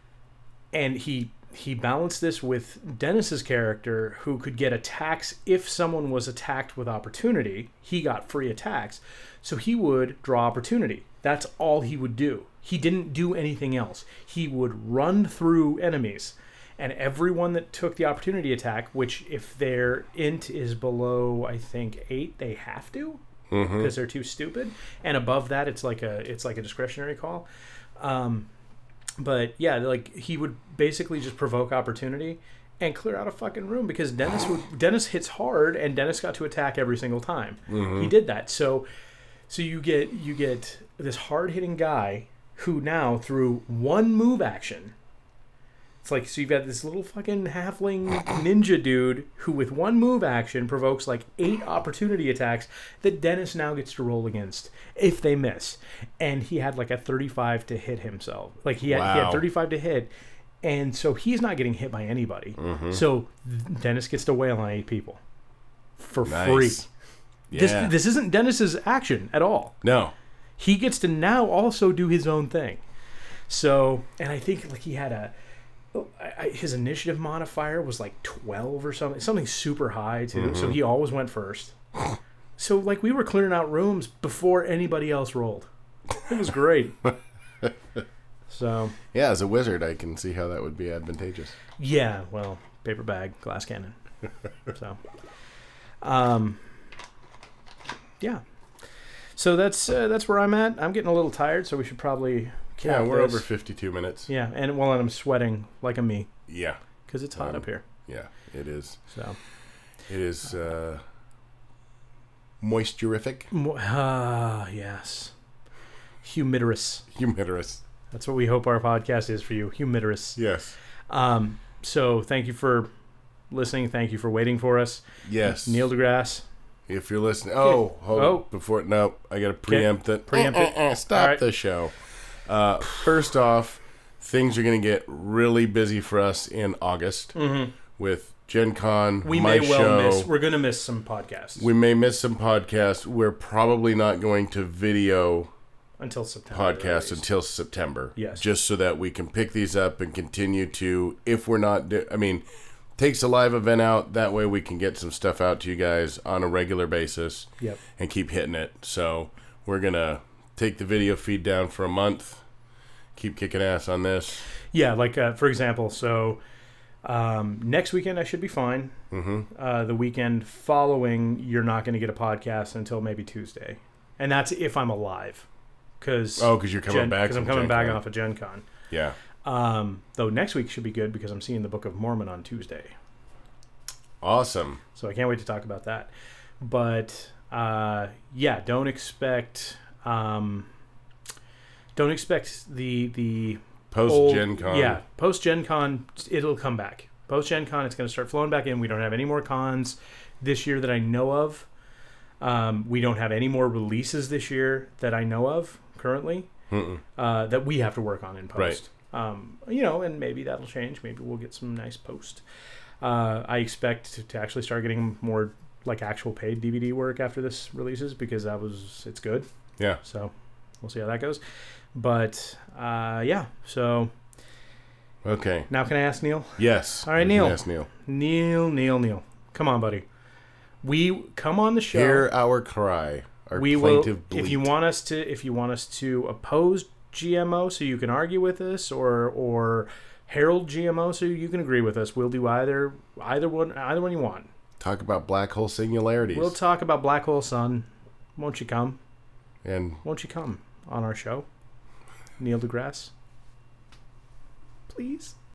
[SPEAKER 2] and he. He balanced this with Dennis's character, who could get attacks if someone was attacked with opportunity. He got free attacks. So he would draw opportunity. That's all he would do. He didn't do anything else. He would run through enemies. And everyone that took the opportunity attack, which if their int is below, I think, eight, they have to. Because mm-hmm. they're too stupid. And above that, it's like a it's like a discretionary call. Um... But yeah, like he would basically just provoke opportunity and clear out a fucking room because Dennis would Dennis hits hard and Dennis got to attack every single time. Mm-hmm. He did that. So so you get you get this hard hitting guy who now through one move action. It's like so you've got this little fucking halfling ninja dude who with one move action provokes like eight opportunity attacks that Dennis now gets to roll against if they miss. And he had like a thirty-five to hit himself. Like he had, wow. he had thirty-five to hit. And so he's not getting hit by anybody. Mm-hmm. So Dennis gets to wail on eight people for nice. free. Yeah. This, this isn't Dennis's action at all.
[SPEAKER 1] No.
[SPEAKER 2] He gets to now also do his own thing. So, and I think like he had a, I, his initiative modifier was like twelve or something, something super high too. Mm-hmm. So he always went first. So like we were clearing out rooms before anybody else rolled. It was great. So
[SPEAKER 1] yeah, as a wizard, I can see how that would be advantageous.
[SPEAKER 2] Yeah, well, paper bag, glass cannon. So, um, yeah. So that's uh, that's where I'm at. I'm getting a little tired, so we should probably.
[SPEAKER 1] Yeah, we're
[SPEAKER 2] this.
[SPEAKER 1] over fifty-two minutes.
[SPEAKER 2] Yeah, and well, and I'm sweating like a me.
[SPEAKER 1] Yeah.
[SPEAKER 2] Because it's hot um, up here.
[SPEAKER 1] Yeah, it is.
[SPEAKER 2] So.
[SPEAKER 1] It is uh, moisturific.
[SPEAKER 2] Ah, uh, yes. Humiderous.
[SPEAKER 1] Humiderous.
[SPEAKER 2] That's what we hope our podcast is for you. Humiderous.
[SPEAKER 1] Yes.
[SPEAKER 2] Um. So thank you for listening. Thank you for waiting for us.
[SPEAKER 1] Yes.
[SPEAKER 2] Neil deGrasse.
[SPEAKER 1] If you're listening. Oh, hold
[SPEAKER 2] oh.
[SPEAKER 1] Before. No, I got to preempt it.
[SPEAKER 2] Preempt it.
[SPEAKER 1] Uh, uh, uh, stop right. the show. Uh, first off, things are going to get really busy for us in August mm-hmm. with Gen Con,
[SPEAKER 2] we
[SPEAKER 1] my
[SPEAKER 2] may well
[SPEAKER 1] show.
[SPEAKER 2] miss. We're going to miss some podcasts.
[SPEAKER 1] We may miss some podcasts. We're probably not going to video
[SPEAKER 2] until September.
[SPEAKER 1] Podcasts until September.
[SPEAKER 2] Yes.
[SPEAKER 1] Just so that we can pick these up and continue to, if we're not, I mean, takes a live event out. That way we can get some stuff out to you guys on a regular basis.
[SPEAKER 2] Yep.
[SPEAKER 1] And keep hitting it. So we're going to take the video feed down for a month. Keep kicking ass on this.
[SPEAKER 2] Yeah, like, uh, for example, so um, next weekend I should be fine.
[SPEAKER 1] Mm-hmm.
[SPEAKER 2] Uh, the weekend following, you're not going to get a podcast until maybe Tuesday. And that's if I'm alive. Cause
[SPEAKER 1] oh, because you're coming
[SPEAKER 2] Gen,
[SPEAKER 1] back
[SPEAKER 2] Because I'm coming Gen back Con. off of Gen Con.
[SPEAKER 1] Yeah.
[SPEAKER 2] Um, though next week should be good because I'm seeing the Book of Mormon on Tuesday.
[SPEAKER 1] Awesome.
[SPEAKER 2] So I can't wait to talk about that. But, uh, yeah, don't expect... Um, don't expect the... the
[SPEAKER 1] Post
[SPEAKER 2] old-
[SPEAKER 1] Gen Con.
[SPEAKER 2] Yeah, post Gen Con, it'll come back. Post Gen Con, it's going to start flowing back in. We don't have any more cons this year that I know of. Um, we don't have any more releases this year that I know of currently uh, that we have to work on in post. Right. Um, you know, and maybe that'll change. Maybe we'll get some nice post. Uh, I expect to, to actually start getting more like actual paid D V D work after this releases because that was it's good.
[SPEAKER 1] Yeah.
[SPEAKER 2] So we'll see how that goes. But uh, yeah, so
[SPEAKER 1] okay.
[SPEAKER 2] Now can I ask Neil?
[SPEAKER 1] Yes.
[SPEAKER 2] All right,
[SPEAKER 1] You
[SPEAKER 2] Neil.
[SPEAKER 1] can ask Neil.
[SPEAKER 2] Neil, Neil, Neil. Come on, buddy. We come on the show.
[SPEAKER 1] Hear our cry, our
[SPEAKER 2] we will.
[SPEAKER 1] plaintive bleat.
[SPEAKER 2] If you want us to, if you want us to oppose G M O, so you can argue with us, or or herald G M O, so you can agree with us, we'll do either either one either one you want.
[SPEAKER 1] Talk about black hole singularities.
[SPEAKER 2] We'll talk about black hole sun. Won't you come?
[SPEAKER 1] And
[SPEAKER 2] won't you come on our show, Neil deGrasse? Please.